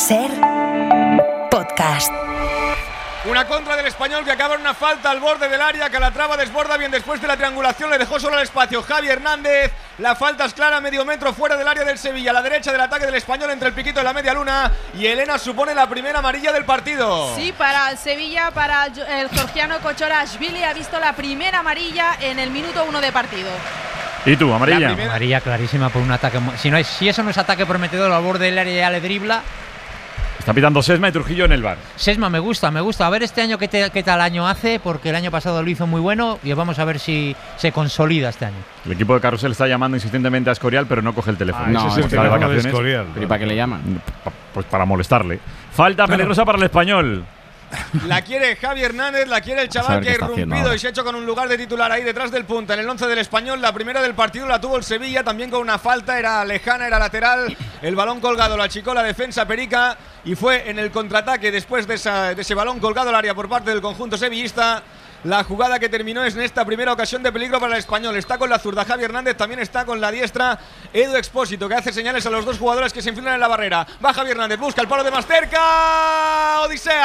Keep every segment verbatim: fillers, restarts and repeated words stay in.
Ser podcast. Una contra del Español que acaba en una falta al borde del área. Calatrava desborda bien después de la triangulación, le dejó solo el espacio Javi Hernández. La falta es clara, medio metro fuera del área del Sevilla, a la derecha del ataque del Español, entre el piquito y la media luna. Y Elena supone la primera amarilla del partido. Sí, para el Sevilla, para el georgiano Kochorashvili, ha visto la primera amarilla en el minuto uno de partido. ¿Y tú, amarilla? Amarilla clarísima por un ataque. Si, no es, si eso no es ataque prometedor al borde del área, ya le dribla. Está pitando Sesma y Trujillo en el bar. Sesma me gusta, me gusta. A ver este año qué, te, qué tal año hace, porque el año pasado lo hizo muy bueno y vamos a ver si se consolida este año. El equipo de Carrusel está llamando insistentemente a Escorial, pero no coge el teléfono. Ah, no, ese es el está de vacaciones. de Escorial. ¿Pero y para qué le llaman? Pues para molestarle. Falta claro. peligrosa para el Español. La quiere Javi Hernández, la quiere el chaval que ha irrumpido y se ha hecho con un lugar de titular ahí detrás del punta en el once del Español. La primera del partido la tuvo el Sevilla, también con una falta, era lejana, era lateral. El balón colgado, la achicó la defensa Perica y fue en el contraataque después de, esa, de ese balón colgado al área por parte del conjunto sevillista. La jugada que terminó es en esta primera ocasión de peligro para el Español. Está con la zurda Javi Hernández, también está con la diestra Edu Expósito, que hace señales a los dos jugadores que se enfilan en la barrera. Va Javi Hernández, busca el palo de más cerca. Odiseas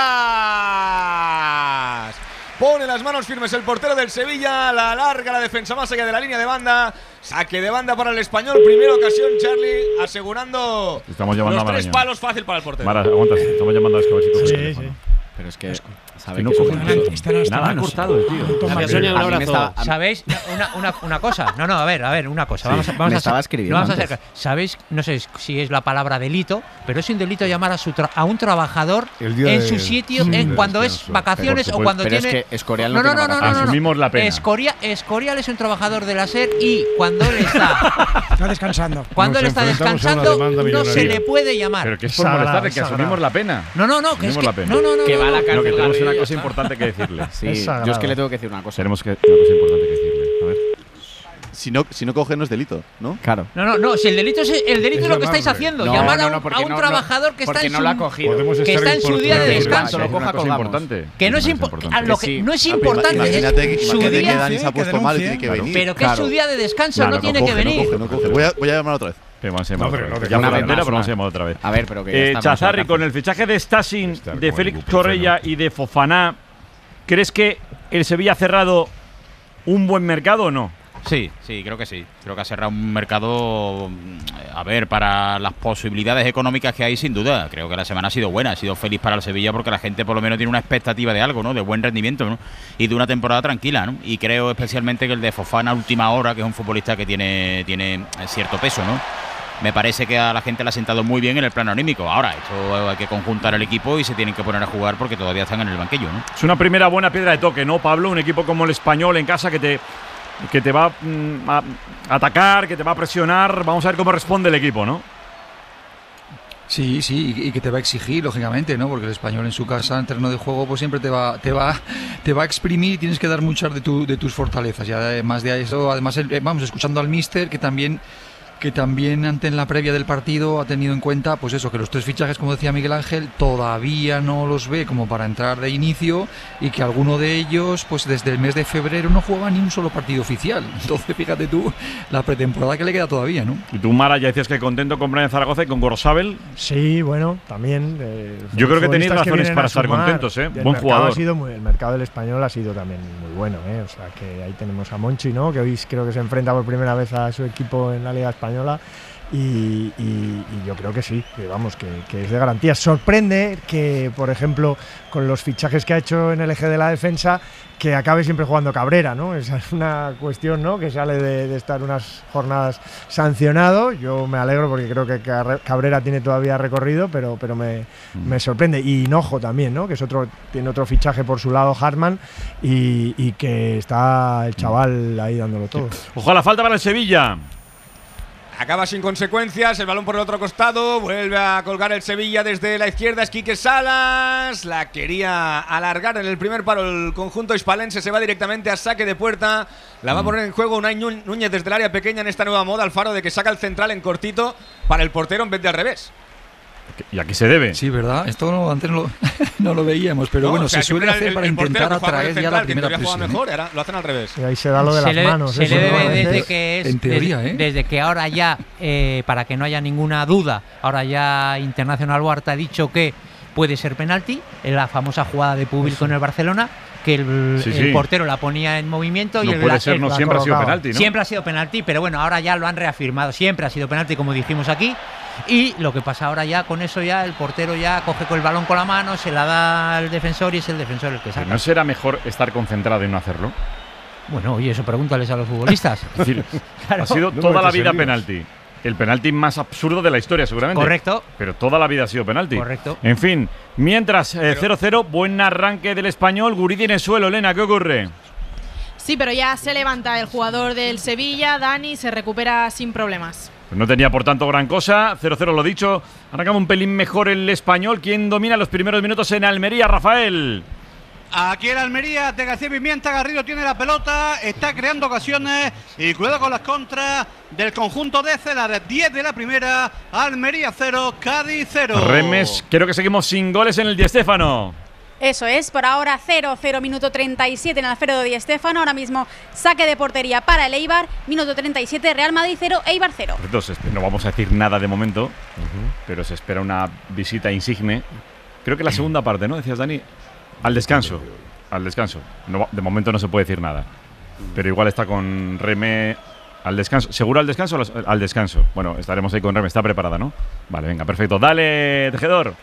pone las manos firmes el portero del Sevilla, la alarga la defensa más allá de la línea de banda. Saque de banda para el Español, primera ocasión, Charlie, asegurando estamos llamando los a tres palos, fácil para el portero. Mara, aguanta, estamos llamando a Escobar si coge sí, el teléfono. Sí. Pero es que sabe que no que coge el nada, ha cortado el tío. Toma, Sonia, un abrazo. ¿Sabéis? Una, una, una cosa. No, no, a ver, a ver, una cosa. Vamos, Sí, a, vamos me a estaba hacer, escribiendo vamos a antes. hacer, ¿sabéis? No sé si es la palabra delito, pero es un delito llamar a, su tra a un trabajador El día en de- su sitio sí, en de cuando es descanso. vacaciones Pero, o cuando pero tiene. es que Escorial no, no, no, tiene no, no, no, vacaciones. no. Asumimos la pena. Escoria, Escorial es un trabajador de la SER y cuando él está Está descansando. cuando Nos él está enfrentamos a una descansando demanda no se millonaria. le puede llamar. Pero que es por Sagrado, molestarle, que sagrado. asumimos la pena. No, no, no, que es Asumimos que la pena. no, no, no, Que va a la no, cárcel. No, que tenemos Garrido, una ya cosa está. importante que decirle. Sí, Es yo sagrado. es que le tengo que decir una cosa. Tenemos que, una cosa importante que decirle. A ver. Si no, si no coge no es delito, ¿no? Claro. No, no, no, si el delito es el delito Es es lo que estáis llamarle. haciendo, No, llamar no, a un, no, porque a un no- no- trabajador que está porque en no su lo ha cogido. Podemos que estar está en su día de importantes. descanso. Lo Es coja, una cosa colgamos. importante. Que no es, Una impo cosa importante. a lo Que que sí. no es Ah, pero importante, imagínate, que- es su imagínate que día, Dani se ha que puesto mal y denuncie. tiene que Claro. venir. pero que es Claro. su día de descanso, Claro, no no tiene coge, que no venir. Coge, no coge. Voy a, voy a llamar otra vez. Pero vamos a No, llamar pero otra no, vez. que Ya una fue la vez entera, más, pero vamos a una- llamar otra vez. A ver, pero que ya Eh, está, Chazarri, vamos a con el fichaje de Stasin, Estar de con Félix ibuprofeno. Correia y de Fofana, ¿crees que el Sevilla ha cerrado un buen mercado o no? Sí, sí, creo que sí. Creo que ha cerrado un mercado, a ver, para las posibilidades económicas que hay, sin duda. Creo que la semana ha sido buena, ha sido feliz para el Sevilla porque la gente por lo menos tiene una expectativa de algo, ¿no? De buen rendimiento, ¿no? Y de una temporada tranquila, ¿no? Y creo especialmente que el de Fofana a última hora, que es un futbolista que tiene, tiene cierto peso, ¿no? Me parece que a la gente le ha sentado muy bien en el plano anímico. Ahora, esto hay que conjuntar el equipo y se tienen que poner a jugar porque todavía están en el banquillo, ¿no? Es una primera buena piedra de toque, ¿no, Pablo? Un equipo como el Español en casa que te, que te va mm, a atacar, que te va a presionar. Vamos a ver cómo responde el equipo, ¿no? Sí, sí, y que te va a exigir, lógicamente, ¿no? Porque el Español en su casa, en terreno de juego, pues siempre te va, te va, te va a exprimir y tienes que dar muchas de, tu, de tus fortalezas. Y además de eso, además, eh, vamos, escuchando al míster, que también que también ante en la previa del partido ha tenido en cuenta, pues eso, que los tres fichajes, como decía Miguel Ángel, todavía no los ve como para entrar de inicio y que alguno de ellos, pues desde el mes de febrero no jugaba ni un solo partido oficial. Entonces, fíjate tú, la pretemporada que le queda todavía, ¿no? Y tú, Mara, ya decías que contento con Brian Zaragoza y con Gorosabel. Sí, bueno, también. Eh, Yo creo que tenéis futbolistas razones vienen para a estar sumar. contentos, ¿eh? El Buen mercado jugador. Ha sido muy, el mercado del Español ha sido también muy bueno, ¿eh? O sea, que ahí tenemos a Monchi, ¿no? Que hoy creo que se enfrenta por primera vez a su equipo en la Liga Española. Y, y, y yo creo que sí, que vamos, que, que es de garantía. Sorprende que, por ejemplo, con los fichajes que ha hecho en el eje de la defensa, que acabe siempre jugando Cabrera, ¿no? Esa es una cuestión, ¿no? Que sale de, de estar unas jornadas sancionado. Yo me alegro porque creo que Cabrera tiene todavía recorrido, pero, pero me, me sorprende. Y Hinojo también, ¿no? Que es otro, tiene otro fichaje por su lado, Hartmann, y, y que está el chaval ahí dándolo todo. Ojalá falta para el Sevilla. Acaba sin consecuencias, el balón por el otro costado, vuelve a colgar el Sevilla desde la izquierda, es Quique Salas, la quería alargar en el primer paro el conjunto hispalense, se va directamente a saque de puerta, la va a poner en juego Unai Núñez desde el área pequeña en esta nueva moda, Alfaro, de que saca el central en cortito para el portero en vez de al revés. Y aquí se debe. Sí, ¿verdad? Esto no, antes no lo, no lo veíamos, pero no, bueno, o sea, se suele hacer el, para el intentar atraer ya la primera presión. Mejor, ahora lo hacen al revés. Y ahí se da lo de se las le, manos. Se eso, le debe ¿no? desde que es, en teoría, desde, ¿eh? desde que ahora ya, eh, para que no haya ninguna duda, ahora ya Internacional Huerta ha dicho que puede ser penalti, en la famosa jugada de Pubil con el Barcelona, que el, sí, el sí. portero la ponía en movimiento no y el, puede ser, el, no la siempre colocaba. ha sido penalti, ¿no? Siempre ha sido penalti, pero bueno, ahora ya lo han reafirmado, siempre ha sido penalti, como dijimos aquí. Y lo que pasa ahora ya, con eso ya, el portero ya coge con el balón con la mano, se la da al defensor y es el defensor el que saca. ¿No será mejor estar concentrado y no hacerlo? Bueno, oye, eso pregúntales a los futbolistas. Es decir, Claro. ha sido No toda la metes en vida líos. penalti. El penalti más absurdo de la historia, seguramente. Correcto. Pero toda la vida ha sido penalti. Correcto. En fin, mientras eh, cero cero, buen arranque del Español. Guridi en el suelo, Elena, ¿qué ocurre? Sí, pero ya se levanta el jugador del Sevilla, Dani, se recupera sin problemas. Pues no tenía por tanto gran cosa. cero cero, lo dicho. Arrancaba un pelín mejor el Español. ¿Quién domina los primeros minutos en Almería, Rafael? Aquí en Almería, de García Pimienta, Garrido tiene la pelota, está creando ocasiones y cuidado con las contras del conjunto de Celares. diez de la primera, Almería cero, Cádiz cero. Remes, creo que seguimos sin goles en el Di Stéfano. Eso es, por ahora cero cero, minuto treinta y siete en Alfredo Di Stéfano. Ahora mismo saque de portería para el Eibar, minuto treinta y siete, Real Madrid cero, Eibar cero. Entonces, no vamos a decir nada de momento, uh-huh. pero se espera una visita insigne. Creo que la segunda parte, ¿no? Decías, Dani, al descanso. Al descanso. No, de momento no se puede decir nada. Pero igual está con Reme al descanso. ¿Seguro al descanso? Al descanso. Bueno, estaremos ahí con Reme. Está preparada, ¿no? Vale, venga, perfecto. Dale, Tejedor.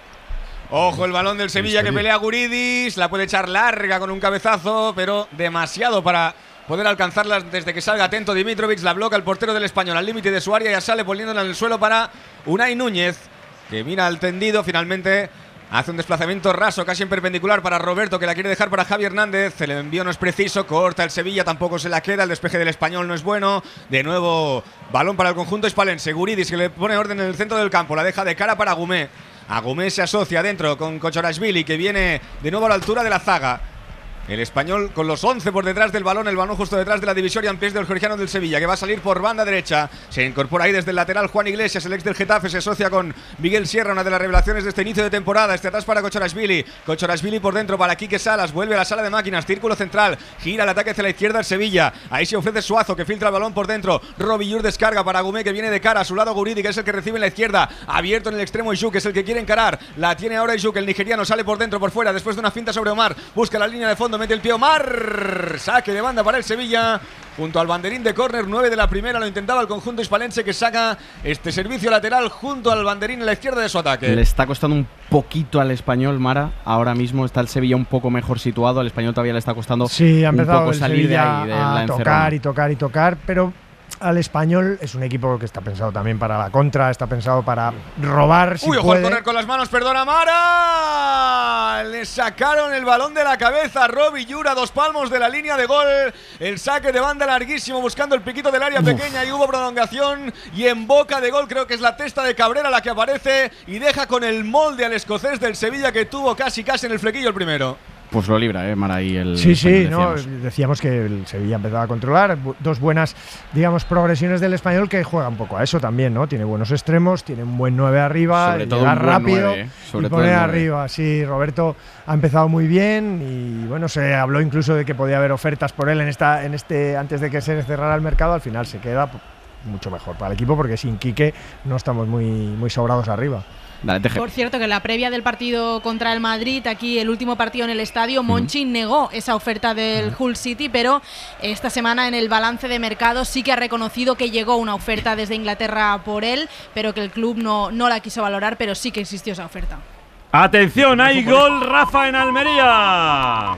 Ojo el balón del Sevilla que pelea Guridis, la puede echar larga con un cabezazo, pero demasiado para poder alcanzarla desde que salga atento Dimitrovic. La bloca el portero del Español al límite de su área, ya sale poniéndola en el suelo para Unai Núñez, que mira al tendido, finalmente hace un desplazamiento raso, casi en perpendicular para Roberto, que la quiere dejar para Javi Hernández. El envío no es preciso, corta el Sevilla, tampoco se la queda. El despeje del Español no es bueno. De nuevo, balón para el conjunto hispalense. Guridis, que le pone orden en el centro del campo, la deja de cara para Agumé. Agumé se asocia dentro con Kochorashvili, que viene de nuevo a la altura de la zaga. El Español con los once por detrás del balón, el balón justo detrás de la divisoria en pies del georgiano del Sevilla, que va a salir por banda derecha. Se incorpora ahí desde el lateral Juan Iglesias, el ex del Getafe, se asocia con Miguel Sierra, una de las revelaciones de este inicio de temporada. Este atrás para Kochorashvili, Kochorashvili por dentro para Quique Salas, vuelve a la sala de máquinas, círculo central, gira el ataque hacia la izquierda el Sevilla. Ahí se ofrece Suazo, que filtra el balón por dentro. Robillur descarga para Agumé, que viene de cara a su lado. Guridi, que es el que recibe en la izquierda, abierto en el extremo Ijuk, que es el que quiere encarar. La tiene ahora Ijuk, el nigeriano sale por dentro, por fuera, después de una finta sobre Omar, busca la línea de fondo, mete el pie Omar. Saque de banda para el Sevilla junto al banderín de córner. Nueve de la primera, lo intentaba el conjunto hispalense, que saca este servicio lateral junto al banderín en la izquierda de su ataque. Le está costando un poquito al Español, Mara. Ahora mismo está el Sevilla un poco mejor situado. Al Español todavía le está costando sí, ha un poco el salir de ahí, de a la tocar encerrona. y tocar y tocar, pero al Español es un equipo que está pensado también para la contra, está pensado para robar si Uy, ojo puede. al corner con las manos, perdona Mara. Le sacaron el balón de la cabeza a Robillur a dos palmos de la línea de gol. El saque de banda larguísimo buscando el piquito del área Uf. pequeña y hubo prolongación. Y en boca de gol creo que es la testa de Cabrera la que aparece y deja con el molde al escocés del Sevilla, que tuvo casi casi en el flequillo el primero. Pues lo libra, ¿eh, Mara? Y el sí, sí, decíamos. ¿no? decíamos que el Sevilla empezaba a controlar. Dos buenas, digamos, progresiones del Español, que juega un poco a eso también, ¿no? Tiene buenos extremos, tiene un buen nueve arriba, sobre todo llega un buen rápido nueve, ¿eh? Sobre y todo pone el arriba. Sí, Roberto ha empezado muy bien y bueno, se habló incluso de que podía haber ofertas por él en esta, en este, antes de que se cerrara el mercado. Al final se queda mucho mejor para el equipo, porque sin Quique no estamos muy, muy sobrados arriba. Dale, Por cierto, que en la previa del partido contra el Madrid, aquí el último partido en el estadio, Monchi mm. negó esa oferta del mm. Hull City, pero esta semana en el balance de mercado sí que ha reconocido que llegó una oferta desde Inglaterra por él, pero que el club no, no la quiso valorar, pero sí que existió esa oferta. Atención, hay gol, Rafa, en Almería.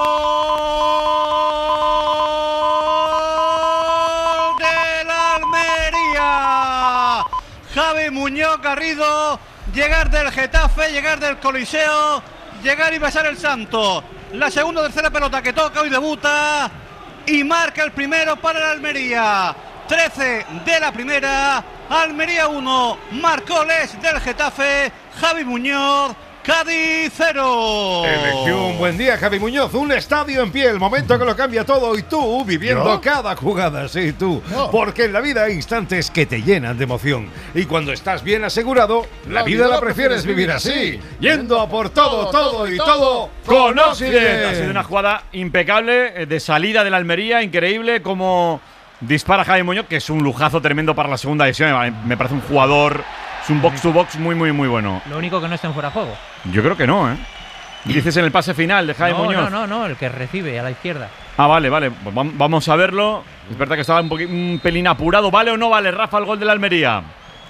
¡Gol del Almería! Javi Muñoz Garrido. Llegar del Getafe, llegar del Coliseo, llegar y besar el santo. La segunda o tercera pelota que toca, hoy debuta y marca el primero para el Almería. trece de la primera, Almería uno, marcó Les del Getafe, Javi Muñoz, Cádiz cero. Elección, buen día, Javi Muñoz. Un estadio en pie, el momento que lo cambia todo. Y tú, viviendo ¿Yo? cada jugada, sí, tú. No. Porque en la vida hay instantes que te llenan de emoción. Y cuando estás bien asegurado, la, la vida, vida la prefieres vivir así. Yendo a por todo, todo y todo con Occident. Ha sido una jugada impecable, de salida de la Almería, increíble, como dispara Javi Muñoz, que es un lujazo tremendo para la segunda división. Me parece un jugador, es un box to box muy, muy, muy bueno. Lo único que no está en fuera de juego. Yo creo que no, ¿eh? Dices en el pase final de Javi no, Muñoz. No, no, no, el que recibe a la izquierda. Ah, vale, vale. Pues vamos a verlo. Es verdad que estaba un, un pelín apurado. ¿Vale o no vale, Rafa, el gol de la Almería?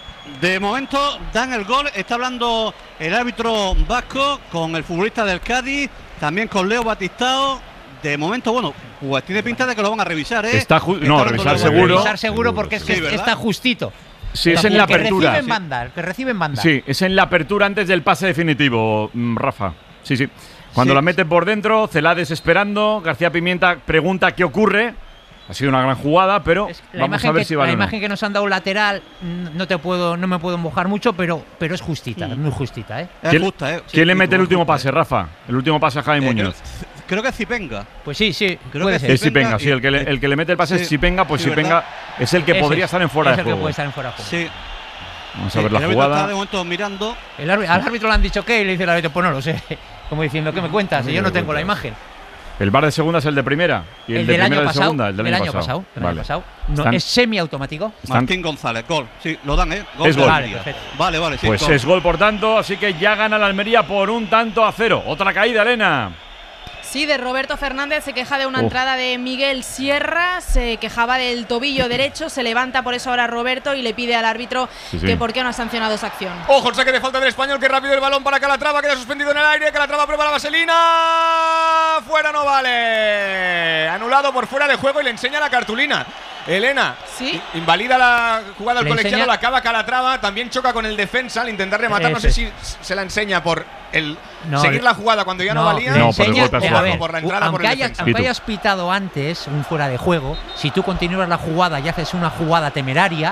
De momento dan el gol. Está hablando el árbitro vasco con el futbolista del Cádiz, también con Leo Batistao. De momento, bueno, pues tiene pinta de que lo van a revisar, ¿eh? Está ju no, revisar seguro. Revisar seguro porque es que sí, está justito. Sí, es en la apertura. El que recibe en banda, el que recibe en banda. Sí, es en la apertura antes del pase definitivo, Rafa. Sí, sí. Cuando sí. la meten por dentro, Celades esperando, García Pimienta pregunta qué ocurre. Ha sido una gran jugada, pero es, vamos a ver que, si vale La o no. imagen que nos han dado lateral, no te puedo, no me puedo mojar mucho, pero, pero es justita, mm. muy justita, ¿eh? Es justa, ¿eh? ¿Quién sí, le mete el último justa, pase, Rafa? El último pase a Javi eh, Muñoz. Creo, creo que es Zipenga. Pues sí, sí, creo puede que ser. Es Zipenga, sí, el que, le, el que le mete el pase sí, es Zipenga, pues sí, Zipenga es el que Ese podría es, estar en fuera es de el juego. Que puede estar en fuera de juego. Sí. Vamos a ver la el jugada. Está de momento mirando. El árbitro, al árbitro le han dicho qué y le dice el árbitro, pues no lo sé. Como diciendo, ¿qué me cuentas? Si yo no tengo la imagen. El bar de segunda es el de primera y el, el de del primera año de pasado, segunda, el del, del año, año pasado. pasado, del vale. año pasado. No, es semiautomático. Martín González, gol. Sí, lo dan, ¿eh? Gol es gol. Vale, perfecto. Vale, vale. Sí, pues gol. es gol, por tanto, así que ya gana la Almería por un tanto a cero. Otra caída, Elena. Sí, de Roberto Fernández, se queja de una Uf. entrada de Miguel Sierra, se quejaba del tobillo derecho, se levanta por eso ahora Roberto y le pide al árbitro sí, sí. que por qué no ha sancionado esa acción. Ojo, el saque de falta del Español, que rápido el balón para Calatrava, queda suspendido en el aire, Calatrava prueba la vaselina, fuera no vale, anulado por fuera de juego y le enseña la cartulina. Elena, ¿sí? Invalida la jugada del le colegiado, enseña... la acaba Calatrava, también choca con el defensa al intentar rematar, no sé si se la enseña por el no, seguir la jugada cuando ya no, no valía, no, por, el golpe o por, por la entrada aunque, por el haya, defensa. aunque hayas pitado antes un fuera de juego, si tú continúas la jugada y haces una jugada temeraria,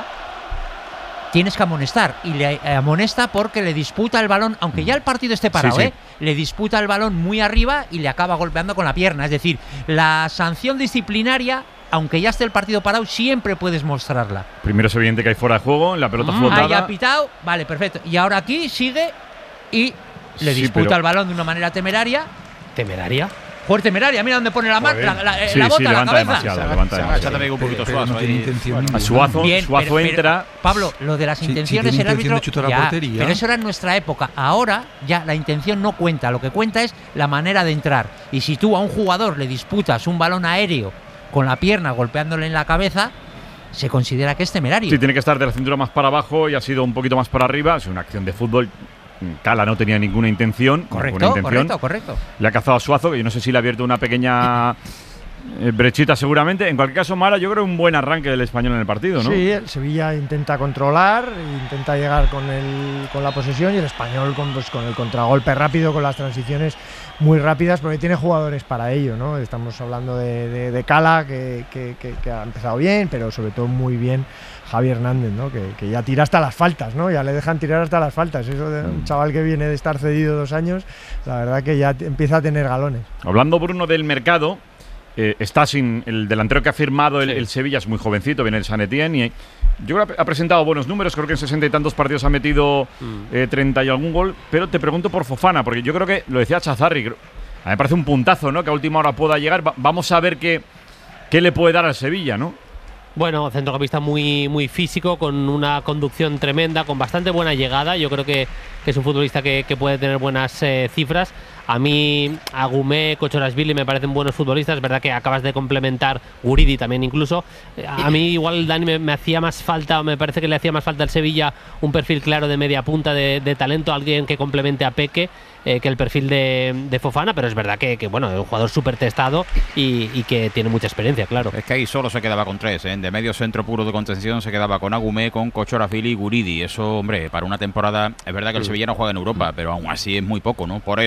tienes que amonestar, y le amonesta porque le disputa el balón, aunque ya el partido esté parado, sí, sí. ¿eh? Le disputa el balón muy arriba y le acaba golpeando con la pierna. Es decir, la sanción disciplinaria, aunque ya esté el partido parado, siempre puedes mostrarla. Primero es evidente que hay fuera de juego, la pelota mm, flotada. Ahí ha pitado, vale, perfecto. Y ahora aquí sigue y le sí, disputa pero... el balón de una manera temeraria. ¿Temeraria? Joder, temeraria, mira dónde pone la mano, la, la, sí, la bota, sí, la levanta cabeza. demasiado, levanta demasiado. un poquito pero, pero no tiene intención a Suazo, Bien, Suazo pero, entra. Pero, Pablo, lo de las sí, intenciones sí, el árbitro de chutar ya, la portería. Pero eso era en nuestra época. Ahora ya la intención no cuenta, lo que cuenta es la manera de entrar. Y si tú a un jugador le disputas un balón aéreo con la pierna golpeándole en la cabeza, se considera que es temerario. Sí, tiene que estar de la cintura más para abajo y ha sido un poquito más para arriba. Es una acción de fútbol. Cala no tenía ninguna intención. Correcto, ninguna intención. correcto, correcto. Le ha cazado a Suazo, que yo no sé si le ha abierto una pequeña eh, brechita seguramente. En cualquier caso, Mara, yo creo un buen arranque del Español en el partido, ¿no? Sí, el Sevilla intenta controlar, intenta llegar con, el, con la posesión, y el Español con, pues, con el contragolpe rápido, con las transiciones muy rápidas, porque tiene jugadores para ello, ¿no? Estamos hablando de, de, de Cala, que, que, que, que ha empezado bien, pero sobre todo muy bien Javi Hernández, ¿no? Que, que ya tira hasta las faltas, ¿no? Ya le dejan tirar hasta las faltas. Eso de un chaval que viene de estar cedido dos años, la verdad que ya empieza a tener galones. Hablando, Bruno, del mercado, eh, está sin el delantero que ha firmado el, sí. el Sevilla, es muy jovencito, viene el San Etienne, y yo creo que ha presentado buenos números, creo que en sesenta y tantos partidos ha metido mm. eh, treinta y algún gol, pero te pregunto por Fofana, porque yo creo que, lo decía Chazarri, creo, a mí me parece un puntazo, ¿no? Que a última hora pueda llegar. Va, vamos a ver qué, qué le puede dar al Sevilla, ¿no? Bueno, centrocampista muy, muy físico, con una conducción tremenda, con bastante buena llegada. Yo creo que, que es un futbolista que, que puede tener buenas eh, cifras. A mí, Agumé, Kochorashvili me parecen buenos futbolistas. Es verdad que acabas de complementar, Guridi también incluso. A mí igual, Dani, me, me hacía más falta, me parece que le hacía más falta al Sevilla un perfil claro de media punta de, de talento, alguien que complemente a Peque, eh, que el perfil de, de Fofana, pero es verdad que, que bueno, es un jugador súper testado y, y que tiene mucha experiencia, claro. Es que ahí solo se quedaba con tres, ¿eh? De medio centro puro de contención se quedaba con Agumé, con Kochorashvili y Guridi. Eso, hombre, para una temporada, es verdad que el Sevilla no juega en Europa, pero aún así es muy poco, ¿no? Por eso han ido por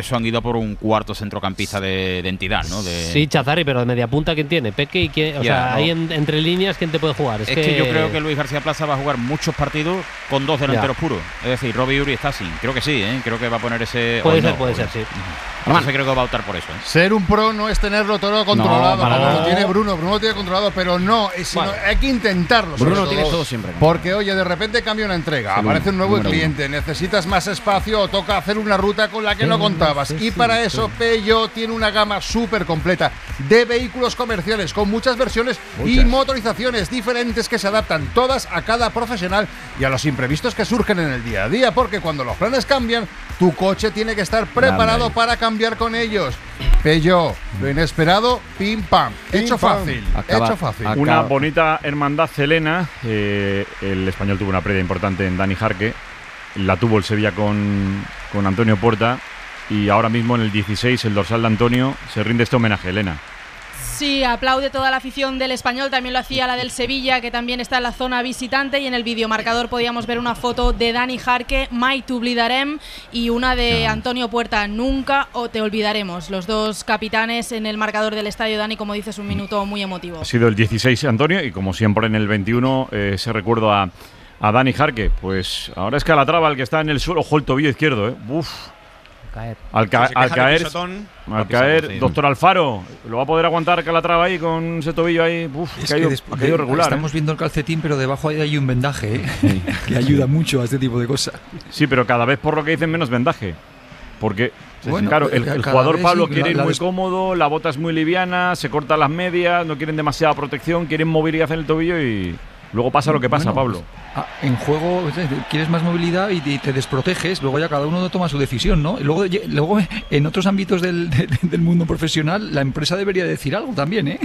por un cuarto centrocampista de, de entidad, ¿no? De... Sí, Chazarri, pero de media punta, ¿quién tiene? Peque y quién. O Ya, sea, no. ahí en- entre líneas, ¿quién te puede jugar? Es, Es que... yo creo que Luis García Plaza va a jugar muchos partidos con dos delanteros Ya. puros. Es decir, Robbie Uri está sin. Creo que sí, ¿eh? Creo que va a poner ese. Puede o ser, no, puede o ser, no. sí. Entonces creo que va a optar por eso, ¿eh? Ser un pro no es tenerlo todo controlado, para como nada. lo tiene Bruno. Bruno lo tiene controlado, pero no, es, sino, hay que intentarlo. sobre Bruno tiene todo siempre controlado. Porque, oye, de repente cambia una entrega, Sí, aparece un nuevo número cliente, necesitas más espacio o toca hacer una ruta con la que no contabas. Y para eso Peugeot tiene una gama súper completa de vehículos comerciales con muchas versiones y Muchas. motorizaciones diferentes que se adaptan todas a cada profesional y a los imprevistos que surgen en el día a día. Porque cuando los planes cambian, tu coche tiene que estar preparado Grande. para cambiar con ellos. Peugeot, lo inesperado, pim pam. Pim, Hecho pam. fácil. Acaba- hecho fácil. acaba- Una bonita hermandad celena. eh, el español tuvo una pérdida importante en Dani Jarque. La tuvo el Sevilla con, con Antonio Puerta. Y ahora mismo en el dieciséis, el dorsal de Antonio, se rinde este homenaje a Elena. Sí, aplaude toda la afición del Español, también lo hacía la del Sevilla, que también está en la zona visitante, y en el videomarcador podíamos ver una foto de Dani Jarque, Mai te oblidarem, y una de Antonio Puerta, Nunca o te olvidaremos. Los dos capitanes en el marcador del estadio. Dani, como dices, un minuto muy emotivo. Ha sido el dieciséis Antonio y como siempre en el veintiuno eh, ese recuerdo a, a Dani Jarque. Pues ahora es Calatrava el que está en el suelo, ojo el tobillo izquierdo, ¿eh? Uf. Caer. Al, ca- Si se al queja de caer, pisotón, al va a pisar, caer sí. doctor Alfaro, ¿lo va a poder aguantar Calatrava ahí con ese tobillo ahí? Uf, Es ha caído, que después ha caído de- regular. Estamos ¿eh? viendo el calcetín, pero debajo hay, hay un vendaje, ¿eh? que ayuda mucho a este tipo de cosas. Sí, pero cada vez por lo que dicen menos vendaje. Porque, Bueno, claro, el, eh, el cada jugador vez Pablo sí, quiere la- ir la muy des- cómodo, la bota es muy liviana, se cortan las medias, no quieren demasiada protección, quieren movilidad en el tobillo y luego pasa lo que pasa, Bueno, Pablo. pues, ah, en juego eh, quieres más movilidad y te, te desproteges, luego ya cada uno toma su decisión, ¿no? Y luego, ye- luego en otros ámbitos del, de- del mundo profesional, la empresa debería decir algo también, ¿eh?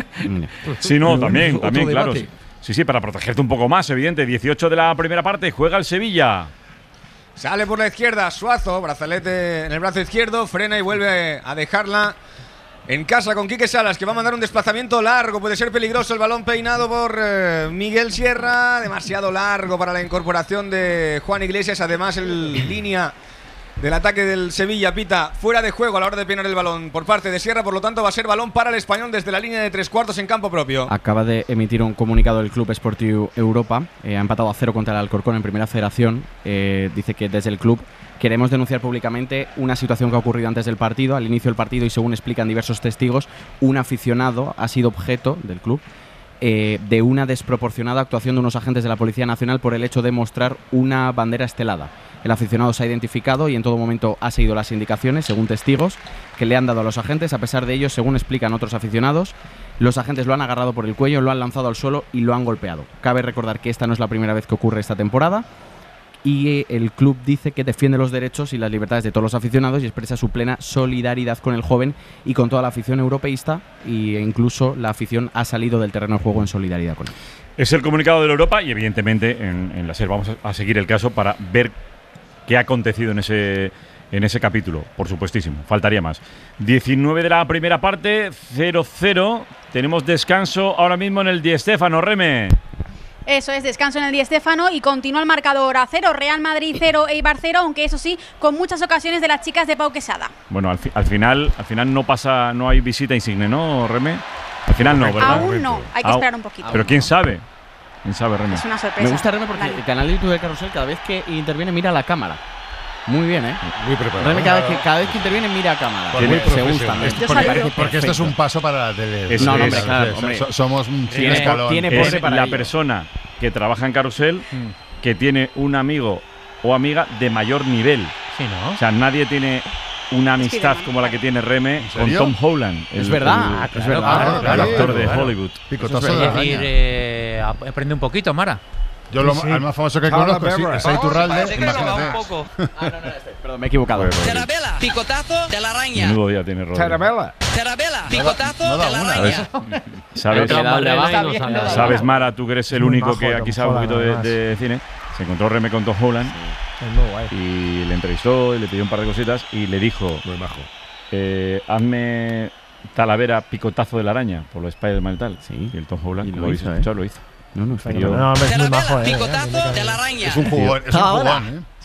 Sí, no, Pero también, otro también, claro. debate. Sí, sí, para protegerte un poco más, evidente. dieciocho de la primera parte, juega el Sevilla. Sale por la izquierda, Suazo, brazalete en el brazo izquierdo, frena y vuelve a dejarla en casa con Quique Salas, que va a mandar un desplazamiento largo. Puede ser peligroso el balón peinado por eh, Miguel Sierra. Demasiado largo para la incorporación de Juan Iglesias. Además, el línea del ataque del Sevilla pita fuera de juego a la hora de peinar el balón por parte de Sierra. Por lo tanto, va a ser balón para el Español desde la línea de tres cuartos en campo propio. Acaba de emitir un comunicado el Club Esportiu Europa. Eh, ha empatado a cero contra el Alcorcón en primera federación. Eh, dice que desde el club queremos denunciar públicamente una situación que ha ocurrido antes del partido. Al inicio del partido, y según explican diversos testigos, un aficionado ha sido objeto del club eh, de una desproporcionada actuación de unos agentes de la Policía Nacional por el hecho de mostrar una bandera estelada. El aficionado se ha identificado y en todo momento ha seguido las indicaciones, según testigos, que le han dado a los agentes. A pesar de ello, según explican otros aficionados, los agentes lo han agarrado por el cuello, lo han lanzado al suelo y lo han golpeado. Cabe recordar que esta no es la primera vez que ocurre esta temporada, y el club dice que defiende los derechos y las libertades de todos los aficionados y expresa su plena solidaridad con el joven y con toda la afición europeísta, e incluso la afición ha salido del terreno de juego en solidaridad con él. Es el comunicado de la Europa y evidentemente en, en la SER vamos a, a seguir el caso para ver qué ha acontecido en ese, en ese capítulo, por supuestísimo, faltaría más. diecinueve de la primera parte, cero cero, tenemos descanso ahora mismo en el Di Stéfano, Reme. Eso es, descanso en el Di Stéfano y continúa el marcador a cero, Real Madrid cero, Eibar cero, aunque eso sí, con muchas ocasiones de las chicas de Pau Quesada. Bueno, al, fi- al final al final no pasa, no hay visita insigne, ¿no, Reme? Al final no, ¿verdad? Aún no, hay que Au- esperar un poquito. Pero quién sabe, quién sabe, Reme. Es una sorpresa. Me gusta Reme porque Dani. el canal de YouTube de Carrusel, cada vez que interviene, mira a la cámara. Muy bien, ¿eh? Muy preparado. Reme cada vez que, cada vez que interviene, mira a cámara. Pues muy se profesional. gusta. me- Esto- me porque, parece porque esto es perfecto. un paso para la tele. Es- No, no, es- hombre, claro, So- hombre. so- somos un Tiene- escalón. tiene Es pose para la ello. persona que trabaja en Carrusel que tiene un amigo o amiga de mayor nivel. Sí, ¿no? O sea, nadie tiene una amistad Spiderman. como la que tiene Reme con serio? Tom Holland. Es el- verdad, el- es claro, verdad. claro, el claro, actor de claro. Hollywood. Picotazo Eso de es la Es decir, araña. eh, ap- aprende un poquito, Mara. Yo lo Sí, sí. al más famoso que Carla conozco sí, Bebra. es Iturralde, Parece que robaba un imagínate. poco. Perdón, me he equivocado. Terabela, picotazo de la araña. Menudo día tiene Rodri. Carabela. Terabela, picotazo no da de la una, araña. ¿Sabes, Otra le da una barrera y baja, no bien, sale. le da ¿Sabes, Mara, tú que eres el Muy único majo, que Tom aquí sabe un Holland, poquito de, además. de cine? Se encontró Reme con Tom Holland Es muy guay. y le entrevistó y le pidió un par de cositas y le dijo, Muy majo. eh, hazme Talavera picotazo de la araña por lo de Spider-Man y tal. Sí. Y el Tom Holland, Y lo como habéis hizo, ¿eh? escuchado, lo hizo. No, no, Pero- fenomenal. No, hombre, es muy majo, Terabela, eh. picotazo de la araña. Es un jugón, es un Ahora. jugón, ¿eh?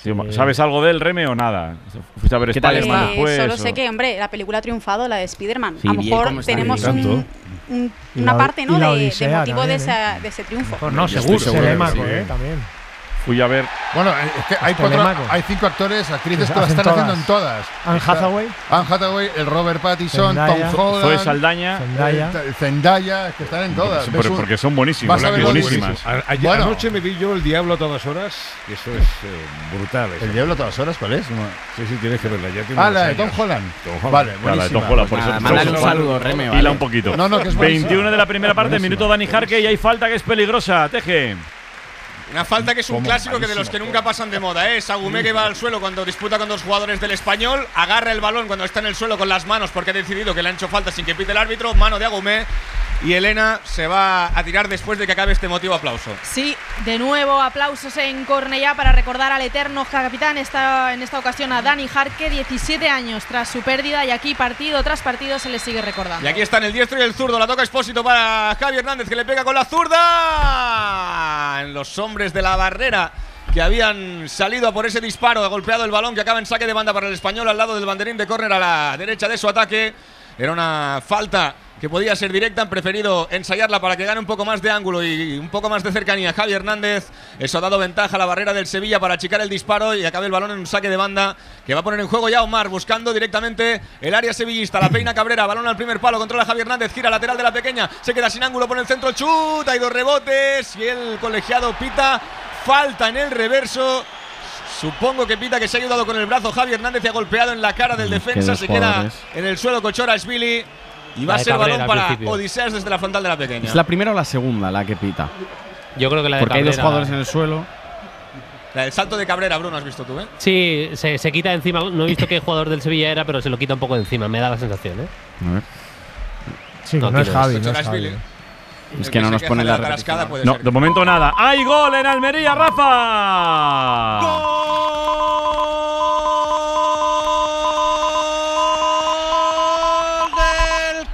Sí, ¿sabes algo del Reme o nada? ¿Fuiste a ver Spider-Man eh, después? Solo o? sé que, hombre, la película ha triunfado, la de Spider-Man. Sí, a lo mejor tenemos un, un, una parte, ¿no?, de, de motivo de, esa, de ese triunfo. Pues no, seguro. Telémaco, eh, también. Fui a ver. Bueno, es que hay, cuatro, hay cinco actores, actrices que lo están todas. haciendo en todas. Anne Hathaway. Anne Hathaway, el Robert Pattinson, Zendaya, Tom Holland. Zoe Saldaña. Zendaya. Eh, Zendaya, que están en todas. Porque, un, porque son buenísimos, las buenísimas. A, ayer, bueno. Anoche me vi yo El Diablo a todas horas, que eso es eh, brutal. Eso. ¿El Diablo a todas horas cuál es? Sí, sí, tienes que verla. Ya tiene ah, la de Tom Holland. Tom Holland. Vale, buenísima. La de Tom Holland, por eso. Mándale un saludo, Reme. Vale. Hila un poquito. No, no, que es veintiuno de la primera parte, minuto Dani Jarque y hay falta que es peligrosa. Teje. Una falta que es un Como clásico que de los que nunca pasan de moda, ¿eh? Sagumé que va al suelo cuando disputa con dos jugadores del Español, agarra el balón cuando está en el suelo con las manos porque ha decidido que le han hecho falta sin que pite el árbitro, mano de Agumé, y Elena se va a tirar después de que acabe este emotivo aplauso. Sí, de nuevo aplausos en Cornellá para recordar al eterno capitán, esta, en esta ocasión a Dani Jarque, diecisiete años tras su pérdida, y aquí partido tras partido se le sigue recordando. Y aquí están el diestro y el zurdo, la toca Expósito para Javi Hernández que le pega con la zurda en los hombres de la barrera que habían salido a por ese disparo, ha golpeado el balón que acaba en saque de banda para el Español al lado del banderín de córner a la derecha de su ataque. Era una falta que podía ser directa, han preferido ensayarla para que gane un poco más de ángulo y un poco más de cercanía Javi Hernández. Eso ha dado ventaja a la barrera del Sevilla para achicar el disparo y acabe el balón en un saque de banda que va a poner en juego ya Omar, buscando directamente el área sevillista. La peina Cabrera, balón al primer palo, controla Javi Hernández, gira lateral de la pequeña, se queda sin ángulo, pone el centro, chuta, hay dos rebotes y el colegiado pita falta en el reverso. Supongo que pita que se ha ayudado con el brazo Javi Hernández y ha golpeado en la cara del defensa, se queda en el suelo Kochorashvili. Y va a ser balón para Odiseas desde la frontal de la pequeña. ¿Es la primera o la segunda la que pita? Yo creo que la de Porque Cabrera. hay dos jugadores en el suelo. La del salto de Cabrera, Bruno, has visto tú, ¿eh? Sí, se, se quita de encima. No he visto qué jugador del Sevilla era, pero se lo quita un poco de encima. Me da la sensación, ¿eh? A ver. Sí, no, no es Javi, no es Javi. Es que no nos pone la repetición. No, de momento nada. ¡Hay gol en Almería, Rafa! ¡Gol del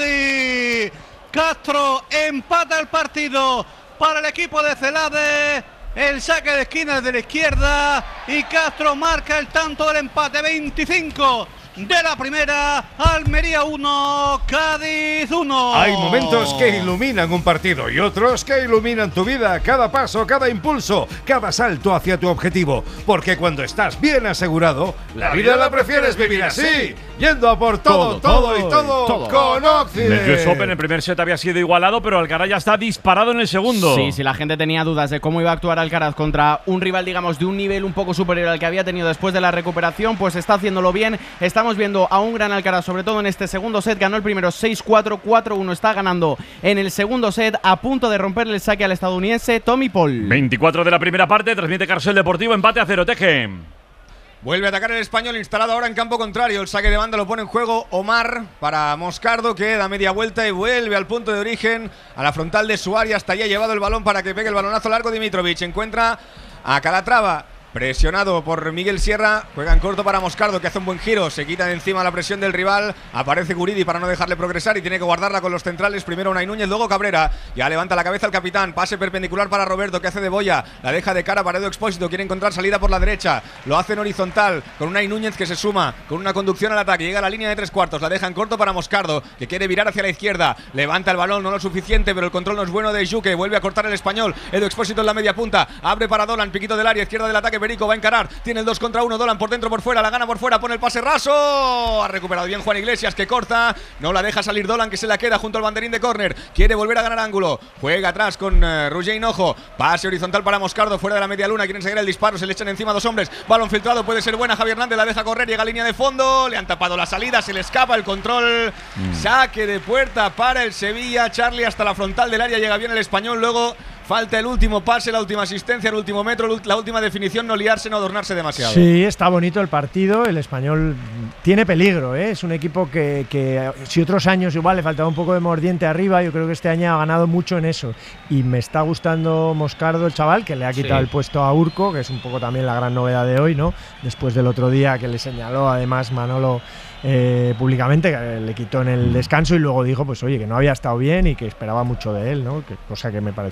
Cádiz! Castro empata el partido para el equipo de Celade. El saque de esquina desde la izquierda y Castro marca el tanto del empate. Veinticinco de la primera, Almería uno, Cádiz uno. Hay momentos que iluminan un partido y otros que iluminan tu vida, cada paso, cada impulso, cada salto hacia tu objetivo. Porque cuando estás bien asegurado, la vida la prefieres vivir así, yendo a por todo, todo, todo y todo, todo. Con Occident. En el U S Open el primer set había sido igualado, pero Alcaraz ya está disparado en el segundo. Sí, si la gente tenía dudas de cómo iba a actuar Alcaraz contra un rival, digamos, de un nivel un poco superior al que había tenido después de la recuperación, pues está haciéndolo bien. Estamos viendo a un gran Alcaraz, sobre todo en este segundo set. Ganó el primero seis cuatro, cuatro uno. Está ganando en el segundo set, a punto de romperle el saque al estadounidense Tommy Paul. veinticuatro de la primera parte, transmite Carcel Deportivo, empate a cero, Teje. Vuelve a atacar el Español, instalado ahora en campo contrario. El saque de banda lo pone en juego Omar para Moscardo, que da media vuelta y vuelve al punto de origen, a la frontal de su área. Hasta allí ha llevado el balón para que pegue el balonazo largo Dimitrovic. Encuentra a Calatrava, presionado por Miguel Sierra, juega en corto para Moscardo, que hace un buen giro, se quita de encima la presión del rival, aparece Guridi para no dejarle progresar y tiene que guardarla con los centrales, primero Unai Núñez, luego Cabrera, ya levanta la cabeza el capitán, pase perpendicular para Roberto, que hace de boya, la deja de cara para Edu Expósito, quiere encontrar salida por la derecha, lo hace en horizontal, con Unai Núñez que se suma, con una conducción al ataque, llega a la línea de tres cuartos, la deja en corto para Moscardo, que quiere virar hacia la izquierda, levanta el balón, no lo suficiente, pero el control no es bueno de Juque, vuelve a cortar el Español, Edu Expósito en la media punta, abre para Dolan, piquito del área, izquierda del ataque, Perico va a encarar, tiene el dos contra uno, Dolan por dentro, por fuera, la gana por fuera, pone el pase raso, ha recuperado bien Juan Iglesias, que corta, no la deja salir Dolan, que se la queda junto al banderín de córner, quiere volver a ganar ángulo, juega atrás con uh, Roger Hinojo, pase horizontal para Moscardo, fuera de la media luna, quieren seguir el disparo, se le echan encima dos hombres, balón filtrado, puede ser buena, Javier Hernández la deja correr, llega a línea de fondo, le han tapado la salida, se le escapa el control, mm. saque de puerta para el Sevilla, Charlie hasta la frontal del área, llega bien el Español, luego falta el último pase, la última asistencia, el último metro, la última definición, no liarse, no adornarse demasiado. Sí, está bonito el partido, el Español tiene peligro, ¿eh? Es un equipo que, que si otros años igual le faltaba un poco de mordiente arriba, yo creo que este año ha ganado mucho en eso. Y me está gustando Moscardo, el chaval, que le ha quitado sí. el puesto a Urco, que es un poco también la gran novedad de hoy, ¿no? Después del otro día que le señaló además Manolo Eh, públicamente, que le quitó en el descanso y luego dijo pues oye que no había estado bien y que esperaba mucho de él, ¿no? Que, cosa que me pareció correcta.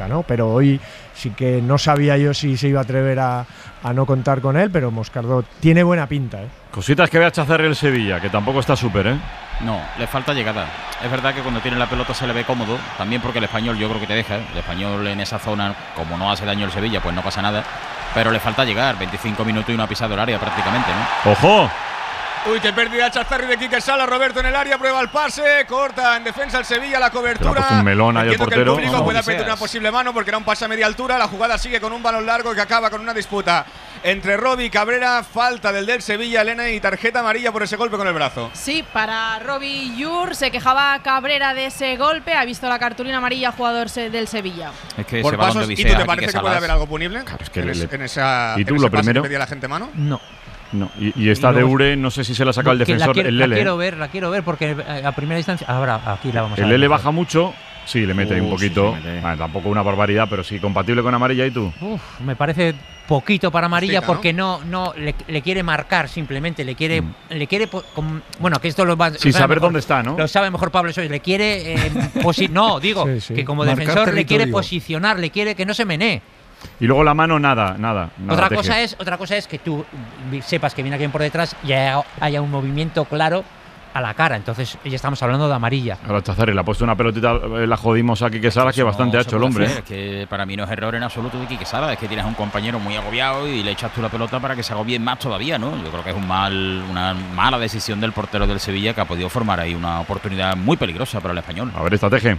perfecta, ¿no? Pero hoy sí que no sabía yo si se iba a atrever a, a no contar con él, pero Moscardo tiene buena pinta, ¿eh? Cositas que ve a Chazarri el Sevilla, que tampoco está súper, ¿eh? No, le falta llegada. Es verdad que cuando tiene la pelota se le ve cómodo, también porque el Español yo creo que te deja. El Español en esa zona, como no hace daño el Sevilla, pues no pasa nada. Pero le falta llegar, veinticinco minutos y una pisada del área prácticamente, ¿no? ¡Ojo! Uy, qué pérdida Chazarri de Quique Sala. Roberto en el área, prueba el pase, corta en defensa el Sevilla, la cobertura. Un melón ahí el portero. Que el público pueda pedir una posible mano porque era un pase a media altura. La jugada sigue con un balón largo que acaba con una disputa entre Robbie y Cabrera. Falta del del Sevilla, Elena, y tarjeta amarilla por ese golpe con el brazo. Sí, para Robbie Yur. Se quejaba Cabrera de ese golpe. Ha visto la cartulina amarilla jugador del Sevilla. Es que por ese balón pasos, de ¿y tú te parece que puede haber algo punible? Claro, es que en, le, es, le, en esa, ¿Y tú en lo ese pase primero? que pedía la gente mano? No. No, y, y esta y de luego, Ure, no sé si se la ha sacado el defensor, la quiero, el la Lele. quiero ver, la quiero ver, porque a primera distancia. Ahora, aquí la vamos a ver. El Lele baja mucho, sí, le mete ahí un Uh, poquito. sí, sí, Vale, tampoco una barbaridad, pero sí, compatible con amarilla. ¿Y tú? Uf, me parece poquito para amarilla. Justita, ¿no? Porque no, no le, le quiere marcar simplemente, le quiere, mm. le quiere, con, bueno, que esto lo va. Sin saber mejor, dónde está, ¿no? Lo sabe mejor Pablo Soy, le quiere, eh, posi no, digo sí, sí. que como marcar defensor territorio. Le quiere posicionar, le quiere que no se menee. Y luego la mano, nada, nada. nada otra, teje. cosa es, otra cosa es que tú sepas que viene alguien por detrás y haya, haya un movimiento claro a la cara. Entonces ya estamos hablando de amarilla. Ahora Chazarri le ha puesto una pelotita, la jodimos a Quique Sala, que bastante no, ha hecho el hombre. Es que para mí no es error en absoluto de Quique Sala, es que tienes a un compañero muy agobiado y le echas tú la pelota para que se agobie más todavía, ¿no? Yo creo que es un mal, una mala decisión del portero del Sevilla, que ha podido formar ahí una oportunidad muy peligrosa para el Español. A ver, estrategia.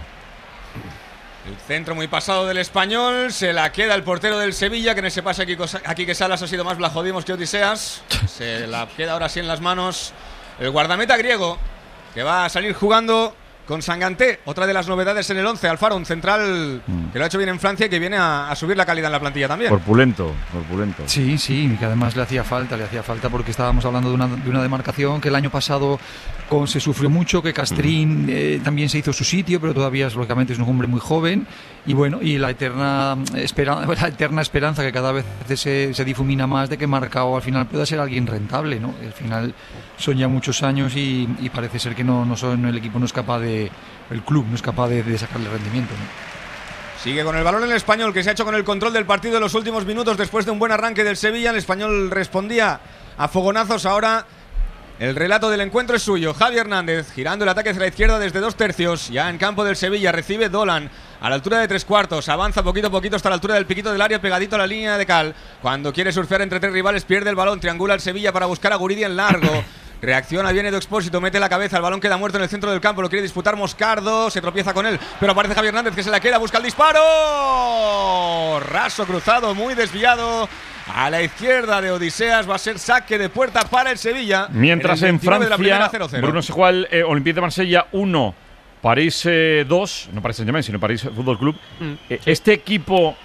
El centro muy pasado del Español, se la queda el portero del Sevilla, que en ese pase aquí, aquí que Salas ha sido más Blajodimos que Odiseas. Se la queda ahora sí en las manos el guardameta griego, que va a salir jugando con Sanganté, otra de las novedades en el once. Alfaro, un central mm. que lo ha hecho bien en Francia y que viene a, a subir la calidad en la plantilla también. Corpulento, corpulento. Sí, sí, que además le hacía falta, le hacía falta porque estábamos hablando de una, de una demarcación que el año pasado con, se sufrió mucho, que Castrín eh, también se hizo su sitio, pero todavía es, lógicamente es un hombre muy joven. Y bueno, y la eterna, esperanza, la eterna esperanza que cada vez se, se difumina más de que Marcao al final pueda ser alguien rentable, ¿no? Al final son ya muchos años y, y parece ser que no, no son, el equipo no es capaz de, el club no es capaz de, de sacarle rendimiento, ¿no? Sigue con el balón el Español, que se ha hecho con el control del partido en los últimos minutos después de un buen arranque del Sevilla. El Español respondía a fogonazos. Ahora el relato del encuentro es suyo. Javi Hernández girando el ataque hacia la izquierda desde dos tercios. Ya en campo del Sevilla recibe Dolan a la altura de tres cuartos. Avanza poquito a poquito hasta la altura del piquito del área, pegadito a la línea de cal. Cuando quiere surfear entre tres rivales pierde el balón. Triangula el Sevilla para buscar a Guridi en largo. Reacciona bien Edu Expósito, mete la cabeza, el balón queda muerto en el centro del campo, lo quiere disputar Moscardo, se tropieza con él, pero aparece Javi Hernández que se la queda, busca el disparo. Raso cruzado, muy desviado. A la izquierda de Odiseas, va a ser saque de puerta para el Sevilla. Mientras en, en Francia, cero cero. Bruno se juega el eh, Olympique de Marsella uno, París dos, no París Saint-Germain, sino París Fútbol Club. Mm, eh, sí. Este equipo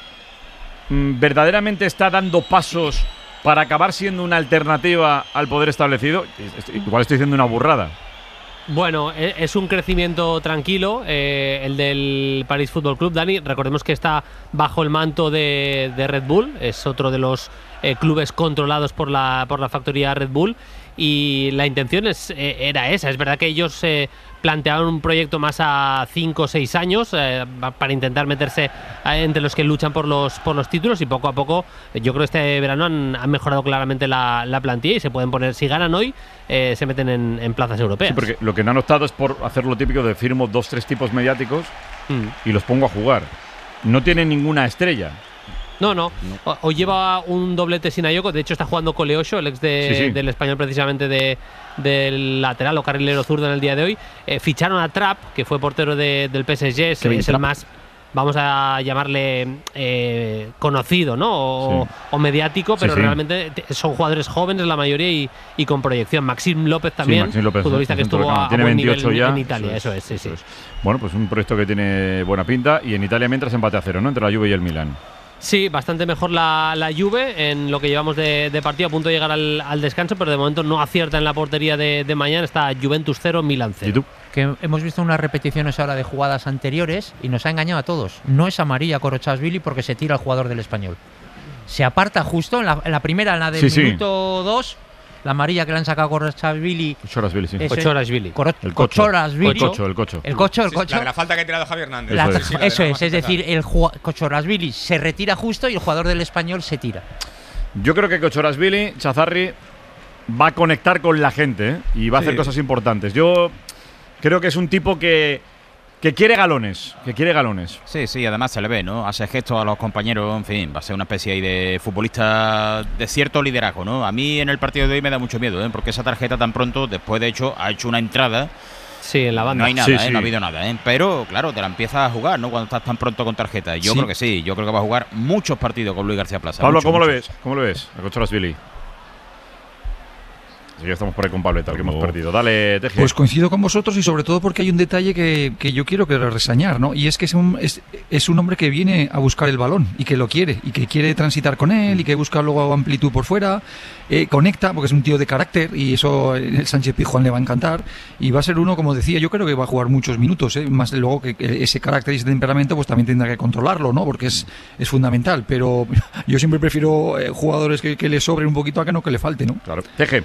mm, verdaderamente está dando pasos para acabar siendo una alternativa al poder establecido. Igual estoy diciendo una burrada. Bueno, es un crecimiento tranquilo eh, el del París Fútbol Club, Dani. Recordemos que está bajo el manto de, de Red Bull, es otro de los eh, clubes controlados por la, por la factoría Red Bull, y la intención es, eh, era esa. Es verdad que ellos eh, plantearon un proyecto más a cinco o seis años eh, para intentar meterse eh, entre los que luchan por los, por los títulos, y poco a poco eh, yo creo que este verano han, han mejorado claramente la, la plantilla y se pueden poner, si ganan hoy, eh, se meten en, en plazas europeas. Sí, porque lo que no han optado es por hacer lo típico de firmo dos, tres tipos mediáticos mm. y los pongo a jugar. No tienen ninguna estrella. No, no, no. O, o lleva un doblete sin Ayoko. De hecho está jugando Coleocho, el ex de, sí, sí. del Español, precisamente de, del lateral o carrilero zurdo en el día de hoy. eh, Ficharon a Trapp, que fue portero de, del P S G. Es, es el más, vamos a llamarle eh, conocido, ¿no? O, sí. o mediático, pero sí, sí. realmente son jugadores jóvenes la mayoría y, y con proyección. Maxim López también, sí, Maxim López, futbolista que estuvo a, a buen nivel ya. en Italia. Eso es, eso es, sí, sí. Bueno, pues un proyecto que tiene buena pinta, y en Italia mientras empate a cero, ¿no? Entre la Juve y el Milan. Sí, bastante mejor la, la Juve en lo que llevamos de, de partido, a punto de llegar al, al descanso, pero de momento no acierta en la portería de, de mañana. Está Juventus cero, Milan cero. ¿Y tú? Que hemos visto unas repeticiones ahora de jugadas anteriores y nos ha engañado a todos. No es amarilla Korochashvili porque se tira al jugador del Español. Se aparta justo en la, en la primera, en la del sí, minuto dos, sí. la amarilla que le han sacado a Kochorashvili. Kochorashvili, sí. Kochorashvili. El Kochorashvili. El cocho, el cocho. El cocho, el Sí, cocho. la de la falta que ha tirado Javi Hernández. La- Eso eso es. es, Sí, la de la es, más decir, el Kochorashvili se retira justo y el jugador del Español se tira. Yo creo que Kochorashvili, Chazarri, va a conectar con la gente, ¿eh? Y va a hacer Sí. cosas importantes. Yo creo que es un tipo que, que quiere galones, que quiere galones. Sí, sí, además se le ve, ¿no? Hace gestos a los compañeros, en fin, va a ser una especie ahí de futbolista de cierto liderazgo, ¿no? A mí en el partido de hoy me da mucho miedo, ¿eh? Porque esa tarjeta tan pronto, después de hecho, ha hecho una entrada. Sí, en la banda. No hay nada, Sí, ¿eh? sí. No ha habido nada, ¿eh? Pero, claro, te la empiezas a jugar, ¿no? Cuando estás tan pronto con tarjeta. Yo Sí. creo que sí, yo creo que va a jugar muchos partidos con Luis García Plaza. Pablo, muchos, ¿cómo lo muchos. ves? ¿Cómo lo ves? A Kochorashvili. Sí, ya estamos por ahí con Pableta, el que hemos Oh. perdido. Dale, Teje. Pues coincido con vosotros y sobre todo porque hay un detalle que, que yo quiero que reseñar, ¿no? Y es que es un, es, es un hombre que viene a buscar el balón y que lo quiere y que quiere transitar con él y que busca luego amplitud por fuera, eh, conecta porque es un tío de carácter y eso el Sánchez Pizjuán le va a encantar y va a ser uno, como decía, yo creo que va a jugar muchos minutos, ¿eh? Más luego que, que ese carácter y ese temperamento pues también tendrá que controlarlo, ¿no? Porque es, es fundamental, pero yo siempre prefiero eh, jugadores que, que le sobren un poquito a que no que le falte, ¿no? Claro. Teje.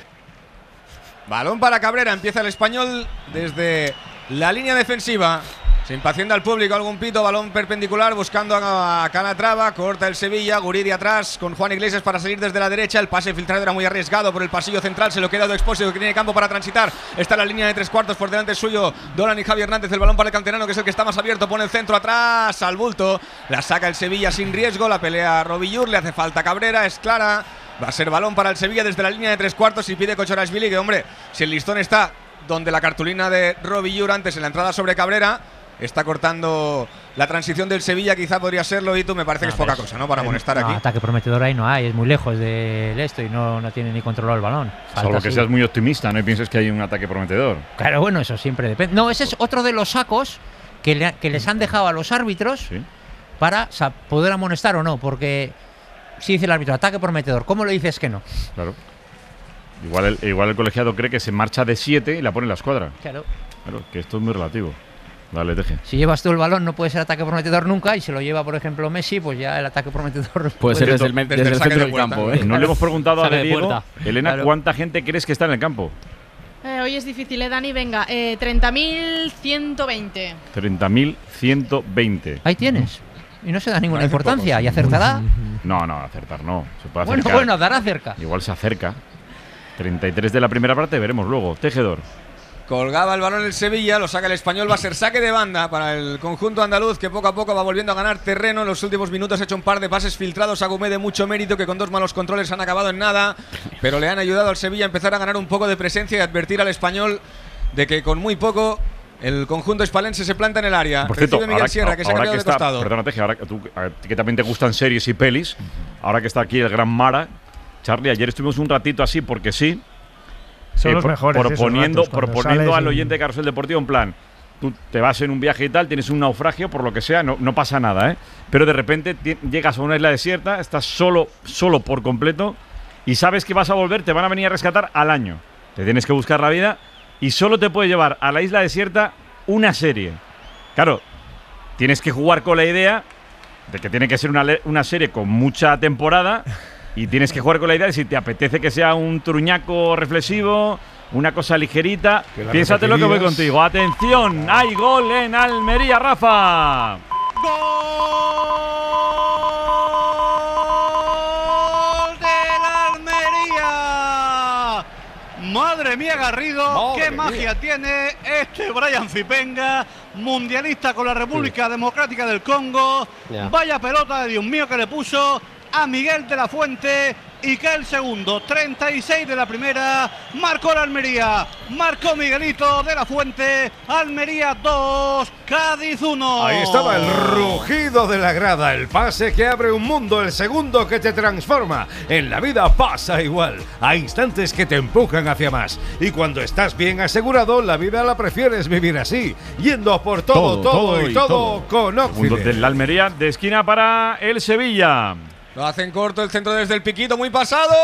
Balón para Cabrera, empieza el Español desde la línea defensiva. Se impacienta el público, algún pito, balón perpendicular buscando a Calatrava, corta el Sevilla, Guridi atrás con Juan Iglesias para salir desde la derecha, el pase filtrado era muy arriesgado por el pasillo central, se lo queda de Expósito que tiene campo para transitar, está en la línea de tres cuartos, por delante suyo Dolan y Javi Hernández, el balón para el canterano que es el que está más abierto, pone el centro atrás al bulto, la saca el Sevilla sin riesgo, la pelea a Robillur, le hace falta Cabrera, es clara. Va a ser balón para el Sevilla desde la línea de tres cuartos y pide Kochorashvili que, hombre, si el listón está donde la cartulina de Robillur antes en la entrada sobre Cabrera, está cortando la transición del Sevilla, quizá podría serlo, y tú me parece que es poca cosa, ¿no? Para amonestar No, aquí. ataque prometedor ahí no hay, es muy lejos del esto y no, no tiene ni controlado el balón. Falta Salvo que sí. seas muy optimista, no y pienses que hay un ataque prometedor. Claro, bueno, eso siempre depende. No, ese es otro de los sacos que, le- que les han dejado a los árbitros Sí. para sa- poder amonestar o no, porque si dice el árbitro ataque prometedor, ¿cómo le dices que no? Claro. Igual el, igual el colegiado cree que se marcha de siete y la pone en la escuadra. Claro. Claro, que esto es muy relativo. Dale, Teje. Si llevas tú el balón no puede ser ataque prometedor nunca y si lo lleva, por ejemplo, Messi, pues ya el ataque prometedor Puede ser desde el, me- desde desde el el saque centro de del puerta. campo, ¿eh? No le hemos preguntado a Sale de Diego, puerta. Elena, Claro. ¿cuánta gente crees que está en el campo? Eh, hoy es difícil, ¿eh, Dani? Venga, eh, treinta mil ciento veinte. treinta mil ciento veinte. Ahí tienes. Y no se da ninguna Parece importancia. pocos. ¿Y acertará? No, no, acertar no. Se puede Bueno, acercar. bueno, dará cerca. Igual se acerca. treinta y tres de la primera parte, veremos luego. Tejedor. Colgaba el balón el Sevilla, lo saca el Español, va a ser saque de banda para el conjunto andaluz que poco a poco va volviendo a ganar terreno. En los últimos minutos ha hecho un par de pases filtrados a Gumé de mucho mérito que con dos malos controles han acabado en nada, pero le han ayudado al Sevilla a empezar a ganar un poco de presencia y advertir al Español de que con muy poco el conjunto hispalense se planta en el área. Por cierto, Recibe Miguel ahora, Sierra, que se ha ahora cambiado de está, costado. Perdona, Teje, ahora que, tú, a ti que también te gustan series y pelis, ahora que está aquí el gran Mara, Charlie, ayer estuvimos un ratito así porque sí. Son eh, los pro- mejores esos proponiendo ratos, cuando proponiendo sales al y- oyente de Carrusel Deportivo en plan, tú te vas en un viaje y tal, tienes un naufragio, por lo que sea, no, no pasa nada, ¿eh? Pero de repente ti- llegas a una isla desierta, estás solo, solo por completo y sabes que vas a volver, te van a venir a rescatar al año. Te tienes que buscar la vida y solo te puede llevar a la isla desierta una serie. Claro, tienes que jugar con la idea de que tiene que ser una, le- una serie con mucha temporada y tienes que jugar con la idea de si te apetece que sea un truñaco reflexivo, una cosa ligerita. Que la Piénsate lo que voy repetirías. contigo. Atención, hay gol en Almería, Rafa. ¡Gol del Almería! Madre mía, Garrido, Madre qué mía. magia tiene este Brian Zipenga, mundialista con la República Democrática del Congo. Ya. Vaya pelota de Dios mío que le puso a Miguel de la Fuente y que el segundo, treinta y seis de la primera, marcó la Almería, marcó Miguelito de la Fuente, Almería dos, Cádiz uno. Ahí estaba el rugido de la grada, el pase que abre un mundo, el segundo que te transforma. En la vida pasa igual, hay instantes que te empujan hacia más. Y cuando estás bien asegurado, la vida la prefieres vivir así, yendo por todo, todo, y todo, con Segundo Occident. del Almería, de esquina para el Sevilla. Lo hacen corto, el centro desde el piquito, muy pasado.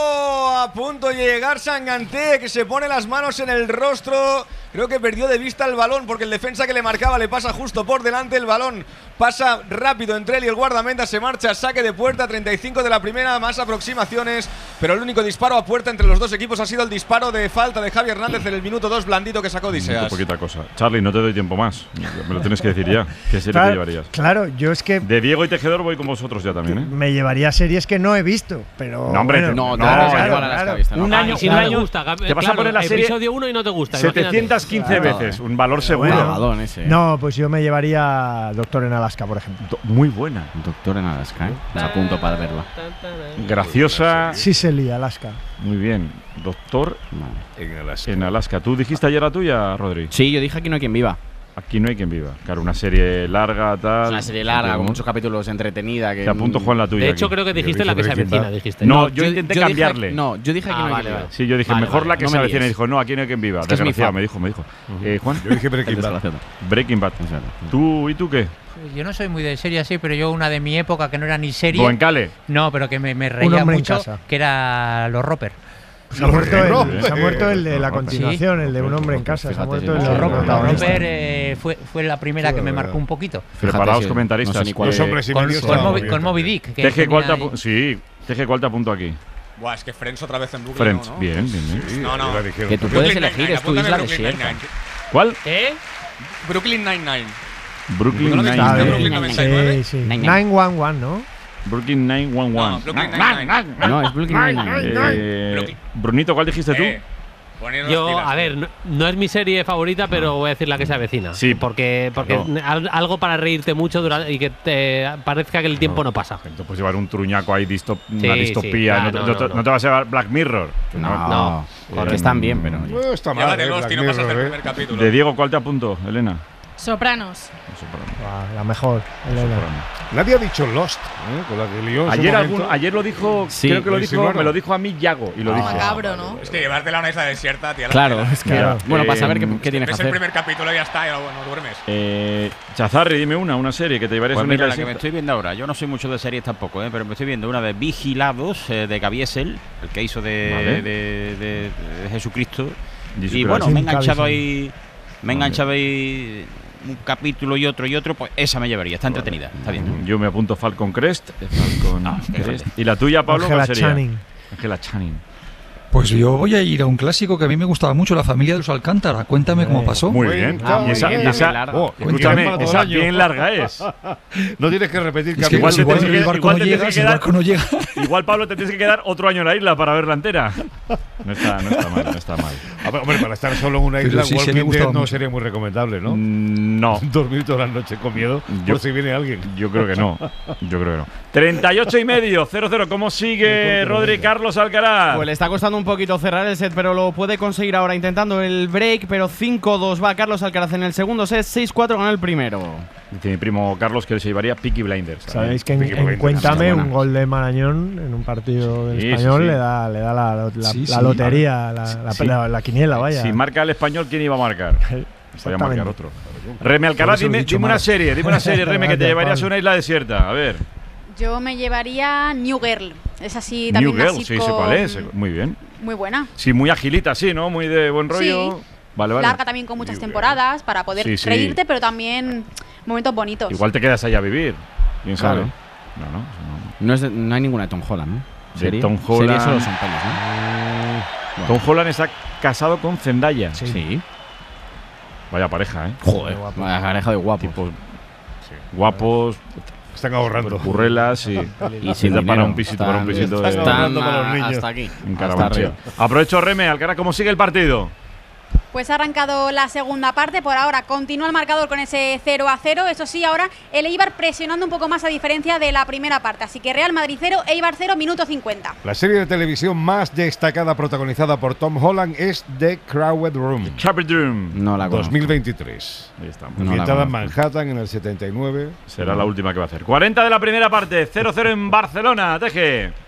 A punto de llegar Sanganté, que se pone las manos en el rostro. Creo que perdió de vista el balón porque el defensa que le marcaba le pasa justo por delante. El balón pasa rápido entre él y el guardameta. Se marcha, saque de puerta, treinta y cinco de la primera, más aproximaciones. Pero el único disparo a puerta entre los dos equipos ha sido el disparo de falta de Javi Hernández en el minuto dos, blandito, que sacó Odiseas. Muy poquita cosa. Charlie, no te doy tiempo más. Me lo tienes que decir ya. ¿Qué serie claro, te llevarías? Claro, yo es que… De Diego y Tejedor voy con vosotros ya también, ¿eh? Me llevaría series que no he visto, pero… No, hombre, bueno, no, claro, no, claro, claro, claro. claro. Un año, si un no año te gusta, te vas a poner la serie episodio uno y no te gusta. setecientas quince imagínate. veces, un valor seguro. Bueno, no, pues yo me llevaría Doctor en Alaska, por ejemplo. Muy buena. Doctor en Alaska, ¿eh? La apunto para verla. Graciosa. Sicily, Alaska. Muy bien. Doctor en Alaska. En Alaska. ¿Tú dijiste ayer la tuya, Rodri? Sí, yo dije Aquí no hay quien viva. Aquí no hay quien viva. Claro, una serie larga, tal. Es una serie larga, con muchos capítulos, entretenida. Que Te apunto, Juan, la tuya. De hecho, aquí. creo que dijiste la que se avecina, dijiste. No, yo, intenté yo dije- cambiarle. no, yo dije Aquí Ah, no hay vale, quien vale. viva. Sí, yo dije Vale, mejor vale, la que no se me avecina. Y líes. dijo, no, aquí no hay quien viva. Es que es mi Desgraciado, fan. me dijo, me dijo. Eh, Juan. Yo dije Breaking Bad. Breaking Bad. ¿Tú y tú qué? Yo no soy muy de serie así, pero yo una de mi época que no era ni serie. Goenkale. No, pero que me, me Un reía hombre en mucho, casa. que era Los Roper. Se ha, muerto el, Roper. se ha muerto el de la Sí. continuación, el de Un hombre en casa. Se ha Fíjate, muerto sí, el sí, de Los sí, Roper, sí, Los protagonista. Roper, eh, fue, fue la primera Sí, que me de marcó verdad. un poquito. Preparaos, sí, comentaristas. no sé ni cuál Los es. hombres y Con, medio con, estaban Moby, muy con bien. Moby Dick. Que Teje, ¿cuál te tenía apu- ahí- Sí, Teje, ¿cuál te apunto aquí? Buah, es que Friends otra vez en Brooklyn. Friends. ¿no? Bien, bien, bien. Sí, No, no. ya la dijeron. Que tú Brooklyn puedes Brooklyn elegir, Nine-Nine, es tu apúntame isla Brooklyn desierta. Nine-Nine. ¿Cuál? ¿Eh? Brooklyn Nine-Nine. Brooklyn ¿No lo viste? Está Nine-Nine. Brooklyn bien. noventa y nueve. Sí, sí. Nine, nine. nueve once uno, ¿no? Brooklyn nine one No, one. Brooklyn Nine-Nine. No, es Brooklyn Nine-Nine. Eh, Brooklyn. Brunito, ¿cuál dijiste tú? Eh, poniendo Yo, las pilas, a ver, no, no es mi serie favorita, pero voy a decir la que se avecina. Sí, porque porque claro. al- algo para reírte mucho durante, y que te parezca que el tiempo no pasa. Entonces puedes llevar un truñaco ahí, distop- Sí, una sí. distopía. Ah, no, te- no, no te- no, no te vas a llevar Black Mirror. No, No. que están bien, pero. No está Ya mal. de eh, Lost Black y no pasas del Mirror, primer eh. capítulo. De Diego, ¿cuál te apunto, Elena? Sopranos. Ah, la mejor, Elena. Nadie ha dicho Lost, ¿eh? Con la que lió en su Ayer, momento. algún- ayer lo dijo, Sí, creo que lo lo dijo, insinuaron. me lo dijo a mí Yago y lo Ah, dije. Macabro, ¿no? Es que llevártela a una isla desierta, tía. la Claro, tela. es que. Mira, Bueno, para eh, saber qué, qué tienes que Ves el hacer. primer capítulo y ya está, y luego no duermes. Eh, Chazarri, dime una, una serie que te llevarías Pues a una mira, isla la que me desierta. estoy viendo ahora. Yo no soy mucho de series tampoco, ¿eh? Pero me estoy viendo una de Vigilados, eh, de Gaviesel, el que hizo de, Vale. de, de- de Jesucristo. Jesus Y Christ. bueno, me he Jim enganchado Caviezel. ahí. Me he Vale. enganchado ahí un capítulo y otro y otro, pues esa me llevaría. Está entretenida, está bien. Yo me apunto Falcon Crest. eh, Falcon Ah, qué Crest. fuerte. ¿Y la tuya, Pablo? Angela ¿Cuál sería? Channing. Angela Channing. Pues yo voy a ir a un clásico que a mí me gustaba mucho, La familia de los Alcántara. Cuéntame cómo pasó. Muy bien. Cuenta Y esa, bien. y esa- larga. Oh, escúchame, para todo esa el año. bien larga es. No tienes que repetir Es que Igual igual, te tienes que- el barco igual no te llega, tienes que si el quedar- barco no llega. Igual, Pablo, te tienes que quedar otro año en la isla para verla entera. No está, no está mal, no está mal. A ver, hombre, para estar solo en una Pero isla, sí, sí, me Walking Dead gustaba no mucho. sería muy recomendable, ¿no? Mm, No, Dormir toda la noche con miedo Yo- por si viene alguien. yo creo que no. Yo creo que no. treinta y ocho y medio, cero cero. ¿Cómo sigue Rodri Carlos Alcaraz? Pues le está costando un poquito cerrar el set, pero lo puede conseguir ahora intentando el break. Pero cinco dos va Carlos Alcaraz en el segundo set, seis cuatro gana el primero. Dice mi primo Carlos que se llevaría Peaky Blinders. Sabéis que en, Peaky en Blinders, Cuéntame, está buena. un gol de Marañón en un partido del Sí, sí, español sí. le da, le da la, la- Sí, la sí. lotería, la, la- Sí. la- la quiniela, vaya. Si marca el español, ¿quién iba a marcar? Voy a marcar Exactamente. otro. Reme Alcaraz, Por eso lo he dime, dicho dime una mal. serie, dime una serie, Reme, que te Gracias, llevarías a Pablo. una isla desierta. A ver. Yo me llevaría New Girl. Es así New también una Girl, sí, sé sitcom cuál es. Muy bien. muy buena. Sí, muy agilita, sí, ¿no? Muy de buen rollo. Sí. Vale, vale. Larga también con muchas temporadas para poder Sí, sí. reírte, pero también momentos bonitos. Igual te quedas ahí a vivir. ¿Quién sabe? Claro. No, no. eso no. No, es de- no hay ninguna de Tom Holland, ¿no? De ¿Serie? Tom Serie Holland. solo son pelis, ¿no? Tom Holland está casado con Zendaya. Sí. Vaya pareja, ¿eh? Joder, vaya pareja de guapos. Tipo, guapos, Están ahorrando. currelas y, Y sin da para dinero. un pisito, para un pisito de, Están Están ahorrando para los a- niños. hasta aquí. en hasta Carabanchel. arriba. Aprovecho, Reme, Alcaraz, ¿cómo sigue el partido? Pues ha arrancado la segunda parte, por ahora continúa el marcador con ese cero a cero, eso sí, ahora el Eibar presionando un poco más a diferencia de la primera parte, así que Real Madrid cero, Eibar cero, minuto cincuenta. La serie de televisión más destacada protagonizada por Tom Holland es The Crowded Room. Capitrum. No la conozco. dos mil veintitrés. Ahí estamos. No la Ambientada en conozco. Manhattan en el setenta y nueve. Será la última que va a hacer. cuarenta de la primera parte, cero cero en Barcelona, Teje.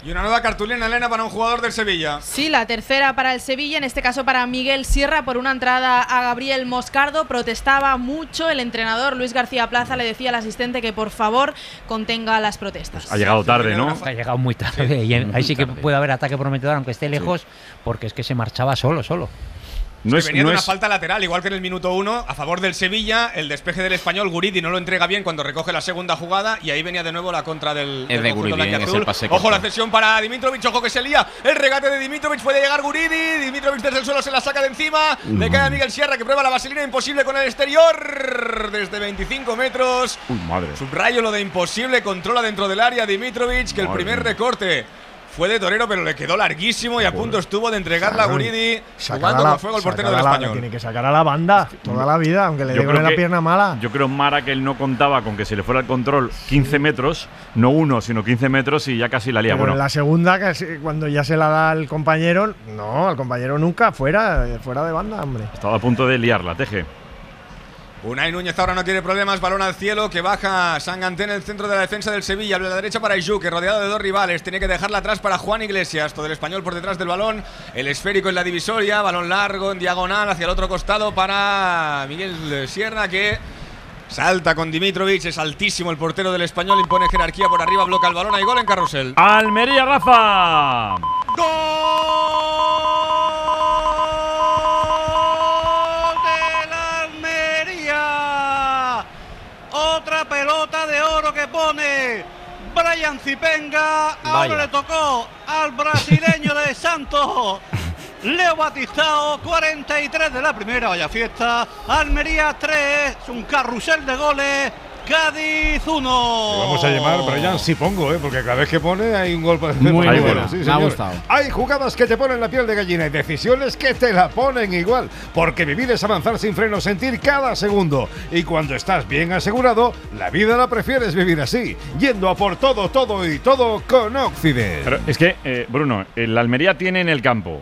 Y una nueva cartulina, Elena, para un jugador del Sevilla. Sí, la tercera para el Sevilla, en este caso para Miguel Sierra, por una entrada a Gabriel Moscardo. Protestaba mucho, el entrenador Luis García Plaza le decía al asistente que por favor contenga las protestas. Ha llegado tarde, ¿no? Ha llegado muy tarde, y ahí sí que puede haber ataque prometedor, aunque esté lejos, sí. Porque es que se marchaba solo, solo. No es, venía no de una es... falta lateral, igual que en el minuto uno, a favor del Sevilla. El despeje del Español, Guridi no lo entrega bien cuando recoge la segunda jugada. Y ahí venía de nuevo la contra del, es del de Guridi, es el pase Ojo, la cesión para Dimitrovic, ojo que se lía. El regate de Dimitrovic, puede llegar Guridi. Dimitrovic desde el suelo se la saca de encima. Mm. Le cae a Miguel Sierra, que prueba la vaselina, imposible con el exterior. Desde veinticinco metros. Uy, madre. Subrayo lo de imposible, controla dentro del área Dimitrovic, que madre. El primer recorte fue de torero, pero le quedó larguísimo y a punto estuvo de entregarla a Guridi, jugando con fuego el portero del Español. Tiene que sacar a la banda toda la vida, aunque le dé con la pierna mala. Yo creo, Mara, que él no contaba con que se le fuera el control quince metros, no uno, sino quince metros, y ya casi la lía. Pero bueno, en la segunda, que cuando ya se la da al compañero, no, al compañero nunca, fuera, fuera de banda, hombre. Estaba a punto de liarla, Teje. Unai Núñez ahora no tiene problemas, balón al cielo que baja Sanganté en el centro de la defensa del Sevilla, abre la derecha para Iju, que rodeado de dos rivales, tiene que dejarla atrás para Juan Iglesias, todo el Español por detrás del balón, el esférico en la divisoria, balón largo en diagonal hacia el otro costado para Miguel Sierra, que salta con Dimitrovic, es altísimo el portero del Español, impone jerarquía por arriba, bloca el balón, hay gol en Carrusel. Almería, Rafa. ¡Gol! Otra pelota de oro que pone Brian Zipenga. Ahora le tocó al brasileño de Santos, Leo Batistao. Cuarenta y tres de la primera, vaya fiesta. Almería tres, es un carrusel de goles. Cádiz uno. Vamos a llamar Brian si pongo, ¿eh? Porque cada vez que pone hay un gol para muy bueno. bueno. Sí, me ha gustado. Hay jugadas que te ponen la piel de gallina y decisiones que te la ponen igual. Porque vivir es avanzar sin freno, sentir cada segundo. Y cuando estás bien asegurado, la vida la prefieres vivir así, yendo a por todo, todo y todo con Occident. Pero es que, eh, Bruno, el Almería tiene en el campo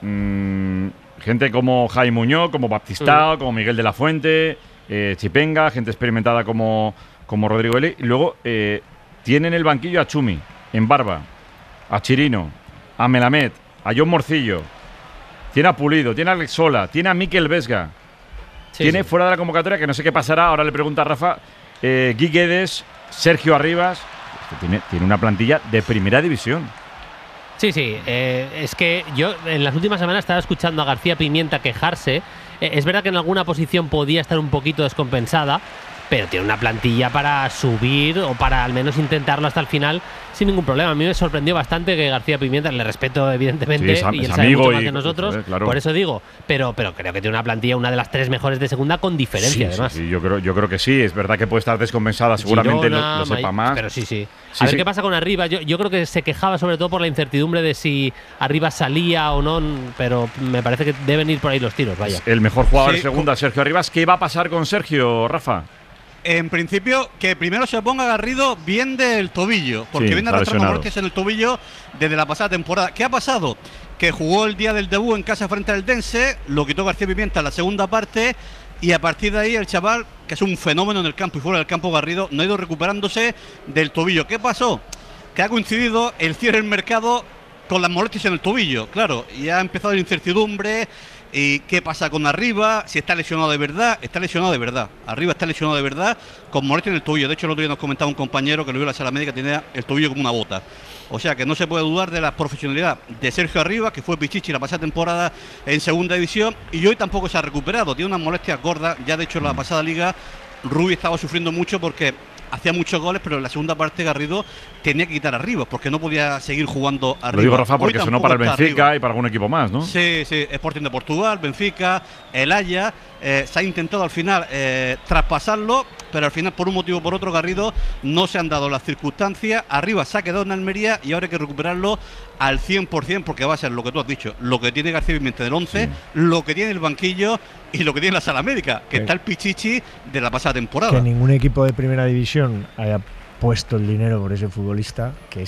mmm, gente como Jaime Muñoz, como Baptistao, mm. como Miguel de la Fuente, Eh, Chipenga, gente experimentada como, como Rodrigo Eli. Y luego eh, tiene en el banquillo a Chumi, en Barba, a Chirino, a Melamed, a John Morcillo, tiene a Pulido, tiene a Alex Sola, tiene a Mikel Vesga, sí, tiene sí. fuera de la convocatoria, que no sé qué pasará, ahora le pregunta a Rafa, eh, Gui Guedes, Sergio Arribas. Tiene, tiene una plantilla de primera división. Sí, sí, eh, es que yo en las últimas semanas estaba escuchando a García Pimienta quejarse. Eh, es verdad que en alguna posición podía estar un poquito descompensada, pero tiene una plantilla para subir o para al menos intentarlo hasta el final sin ningún problema. A mí me sorprendió bastante que García Pimienta, le respeto evidentemente, sí, es, y él es sabe mucho más y, que nosotros, pues, claro. por eso digo, pero, pero creo que tiene una plantilla, una de las tres mejores de segunda con diferencia, sí, además. Sí, sí, yo creo, yo creo que sí, es verdad que puede estar descompensada, seguramente Girona, lo, lo sepa más. Pero sí, sí. sí a ver sí. qué pasa con Arribas. Yo, yo creo que se quejaba sobre todo por la incertidumbre de si Arribas salía o no, pero me parece que deben ir por ahí los tiros, vaya. El mejor jugador sí, de segunda, Sergio Arribas. ¿Qué va a pasar con Sergio, Rafa? En principio, que primero se ponga Garrido bien del tobillo, porque sí, viene arrastrando molestias en el tobillo desde la pasada temporada. ¿Qué ha pasado? Que jugó el día del debut en casa frente al Dense, lo quitó García Pimienta en la segunda parte, y a partir de ahí el chaval, que es un fenómeno en el campo y fuera del campo, Garrido, no ha ido recuperándose del tobillo. ¿Qué pasó? Que ha coincidido el cierre del mercado con las molestias en el tobillo, claro, y ha empezado la incertidumbre. ¿Y qué pasa con Arriba? Si está lesionado de verdad, está lesionado de verdad. Arriba está lesionado de verdad, con molestia en el tobillo. De hecho, el otro día nos comentaba un compañero que lo vio en la sala médica, tenía el tobillo como una bota. O sea que no se puede dudar de la profesionalidad de Sergio Arriba, que fue Pichichi la pasada temporada en segunda división, y hoy tampoco se ha recuperado. Tiene unas molestias gordas. Ya de hecho en la pasada liga, Rubí estaba sufriendo mucho porque hacía muchos goles, pero en la segunda parte Garrido tenía que quitar Arriba porque no podía seguir jugando arriba. Lo digo, Rafa, porque sonó para el Benfica arriba. Y para algún equipo más, ¿no? Sí, sí, Sporting de Portugal, Benfica, el Haya. Eh, se ha intentado al final eh, traspasarlo, pero al final por un motivo o por otro Garrido no se han dado las circunstancias. Arriba se ha quedado en Almería y ahora hay que recuperarlo al cien por cien porque va a ser lo que tú has dicho, lo que tiene García Pimienta del once, sí. lo que tiene el banquillo y lo que tiene la sala médica, que sí. está el Pichichi de la pasada temporada. Que ningún equipo de primera división haya puesto el dinero por ese futbolista, que es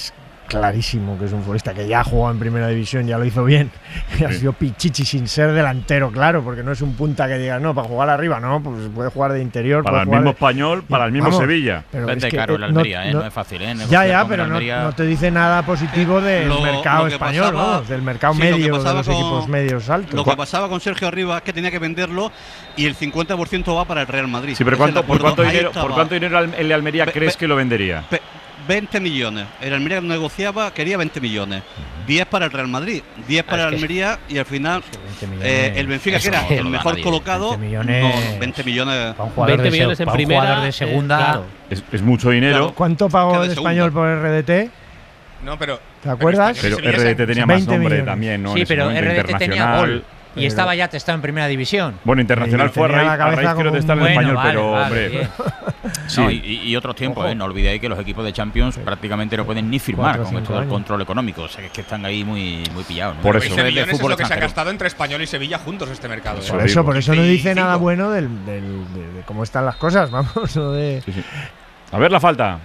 clarísimo que es un futbolista que ya ha jugado en primera división, ya lo hizo bien, y ha sido pichichi sin ser delantero, claro, porque no es un punta que diga, no, para jugar arriba, no, pues puede jugar de interior. Para el mismo de... Español, para el mismo Vamos, Sevilla. Pero es que caro el Almería, no, eh, no, no es fácil, ¿eh? Ya, ya, pero no, no te dice nada positivo del lo, mercado lo español, pasaba, vamos, del mercado sí, medio, de los con, equipos medios altos. Lo que pasaba con Sergio Arribas es que tenía que venderlo y el cincuenta por ciento va para el Real Madrid. Sí, pero ¿cuánto, ¿por, cuánto dinero, ¿por cuánto dinero el Almería be, crees be, que lo vendería? Be, veinte millones. El Almería negociaba, quería veinte millones. diez para el Real Madrid, diez para el Almería y al final eh, el Benfica, que era el mejor colocado, veinte millones, no, veinte millones, veinte millones en primera, de segunda. Eh, claro. es, es mucho dinero. Claro. ¿Cuánto pagó el Español por R D T? No, pero ¿te acuerdas? Pero, pero R D T tenía más nombre millones. También, ¿no? Sí, pero R D T tenía gol. Y pero estaba ya testado en primera división. Bueno, Internacional fue a raíz, a raíz creo de estar en bueno, español, vale, pero vale, hombre. Sí. No, y, y otros tiempos, ¿eh? No olvidéis que los equipos de Champions sí. prácticamente no pueden ni firmar con esto del control económico. O sea, que es que están ahí muy, muy pillados, ¿no? Por eso. veinte millones es lo que se ha gastado entre Español y Sevilla juntos este mercado. Por eso, por eso no dice nada bueno del, del, de, de cómo están las cosas, vamos. No de... sí, sí. A ver la falta.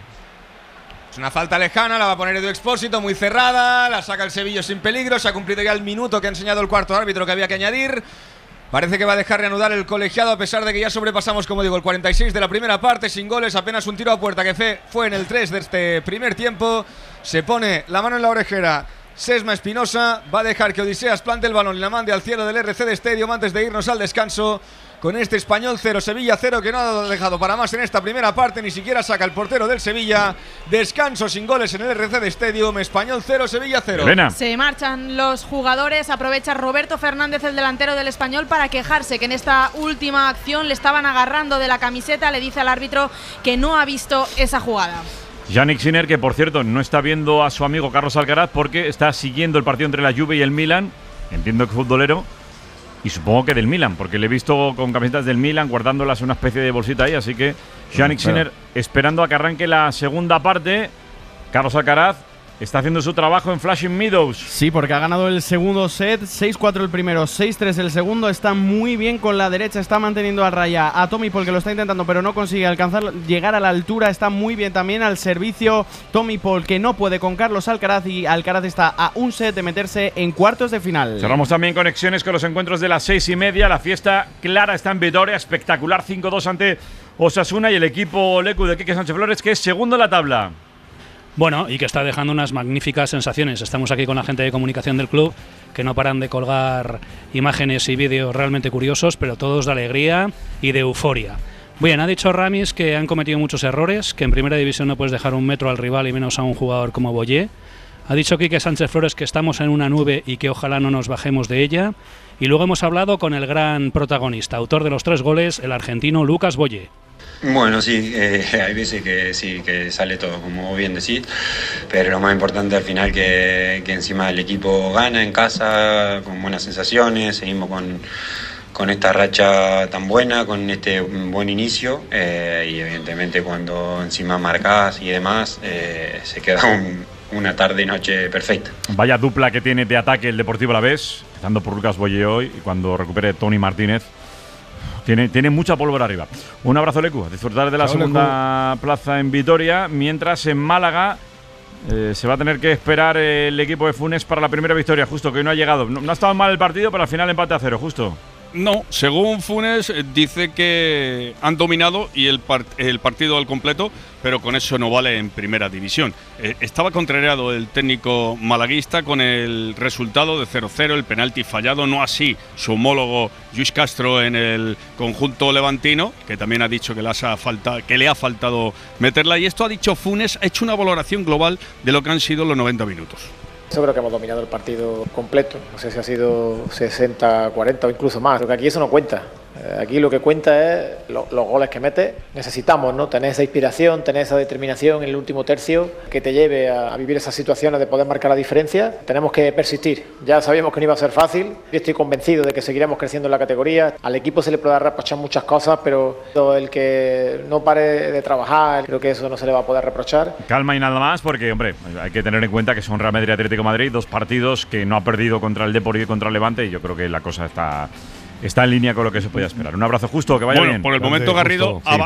Es una falta lejana, la va a poner Edu Expósito, muy cerrada, la saca el Sevilla sin peligro, se ha cumplido ya el minuto que ha enseñado el cuarto árbitro que había que añadir. Parece que va a dejar reanudar el colegiado a pesar de que ya sobrepasamos, como digo, el cuarenta y seis de la primera parte, sin goles, apenas un tiro a puerta que fue, fue en el tres de este primer tiempo. Se pone la mano en la orejera Sesma Espinosa, va a dejar que Odiseas plante el balón y la mande al cielo del R C D Stadium antes de irnos al descanso. Con este Español cero, Sevilla cero, que no ha dejado para más en esta primera parte, ni siquiera saca el portero del Sevilla. Descanso sin goles en el R C D Stadium, Español cero, Sevilla cero. Elena. Se marchan los jugadores, aprovecha Roberto Fernández, el delantero del Español, para quejarse que en esta última acción le estaban agarrando de la camiseta, le dice al árbitro que no ha visto esa jugada. Yannick Sinner, que por cierto no está viendo a su amigo Carlos Alcaraz porque está siguiendo el partido entre la Juve y el Milan, entiendo que futbolero. Y supongo que del Milan, porque le he visto con camisetas del Milan guardándolas en una especie de bolsita ahí. Así que Yannick Sinner esperando a que arranque la segunda parte. Carlos Alcaraz está haciendo su trabajo en Flushing Meadows. Sí, porque ha ganado el segundo set, seis cuatro el primero, seis tres el segundo. Está muy bien con la derecha, está manteniendo a raya a Tommy Paul, que lo está intentando, pero no consigue alcanzar, llegar a la altura. Está muy bien también al servicio Tommy Paul, que no puede con Carlos Alcaraz, y Alcaraz está a un set de meterse en cuartos de final. Cerramos también conexiones con los encuentros de las seis y media. La fiesta clara está en Vitoria, espectacular, cinco dos ante Osasuna, y el equipo Lecu de Quique Sánchez Flores, que es segundo en la tabla. Bueno, y que está dejando unas magníficas sensaciones. Estamos aquí con la gente de comunicación del club, que no paran de colgar imágenes y vídeos realmente curiosos, pero todos de alegría y de euforia. Bien, ha dicho Ramis que han cometido muchos errores, que en primera división no puedes dejar un metro al rival y menos a un jugador como Boyé. Ha dicho Quique Sánchez Flores que estamos en una nube y que ojalá no nos bajemos de ella. Y luego hemos hablado con el gran protagonista, autor de los tres goles, el argentino Lucas Boyé. Bueno, sí, eh, hay veces que sí, que sale todo, como bien decís, pero lo más importante al final que, que encima el equipo gana en casa, con buenas sensaciones, seguimos con, con esta racha tan buena, con este buen inicio, eh, y evidentemente cuando encima marcás y demás, eh, se queda un, una tarde y noche perfecta. Vaya dupla que tiene de ataque el Deportivo Alavés, empezando por Lucas Boyé hoy, y cuando recupere Tony Martínez, Tiene, tiene mucha pólvora arriba. Un abrazo, Lecu. A disfrutar de la Chao, segunda Lecu. Plaza en Vitoria. Mientras en Málaga eh, se va a tener que esperar el equipo de Funes para la primera victoria. Justo, que hoy no ha llegado. No, no ha estado mal el partido, pero al final empate a cero, justo. No, según Funes dice que han dominado y el, part el partido al completo, pero con eso no vale en primera división. Eh, estaba contrariado el técnico malaguista con el resultado de cero cero, el penalti fallado, no así su homólogo Luis Castro en el conjunto levantino, que también ha dicho que, las ha falta, que le ha faltado meterla. Y esto ha dicho Funes, ha hecho una valoración global de lo que han sido los noventa minutos. Yo creo que hemos dominado el partido completo, no sé si ha sido sesenta cuarenta o incluso más, creo que aquí eso no cuenta. Aquí lo que cuenta es lo, los goles que metes. Necesitamos, ¿no?, tener esa inspiración, tener esa determinación en el último tercio que te lleve a, a vivir esas situaciones de poder marcar la diferencia. Tenemos que persistir. Ya sabíamos que no iba a ser fácil. Yo estoy convencido de que seguiremos creciendo en la categoría. Al equipo se le puede reprochar muchas cosas, pero el que no pare de trabajar, creo que eso no se le va a poder reprochar. Calma y nada más, porque, hombre, hay que tener en cuenta que son Real Madrid y Atlético de Madrid, dos partidos que no ha perdido contra el Depor y contra el Levante, y yo creo que la cosa está... Está en línea con lo que se podía esperar. Un abrazo, Justo, que vaya bueno, bien. Por el momento, Garrido, Justo, sí.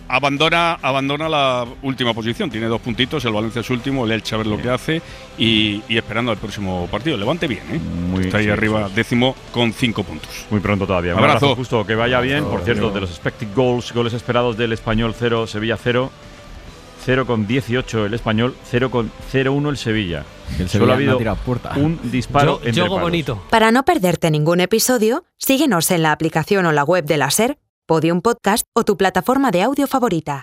abandona, abandona la última posición, tiene dos puntitos, el Valencia es último, el Elche a ver lo que hace y, y esperando al próximo partido. Levante bien, ¿eh? Muy, está ahí sí, arriba, sí. décimo con cinco puntos. Muy pronto todavía. Un abrazo. abrazo, justo, que vaya bien. Por cierto, Diego. de los expected goals, goles esperados del Español cero, Sevilla cero, cero con dieciocho el Español, cero con cero uno el Sevilla. El Solo Sevilla ha habido no ha tirado puerta. un disparo Yo- entre Yogo palos. bonito. Para no perderte ningún episodio, síguenos en la aplicación o la web de la SER, Podium Podcast o tu plataforma de audio favorita.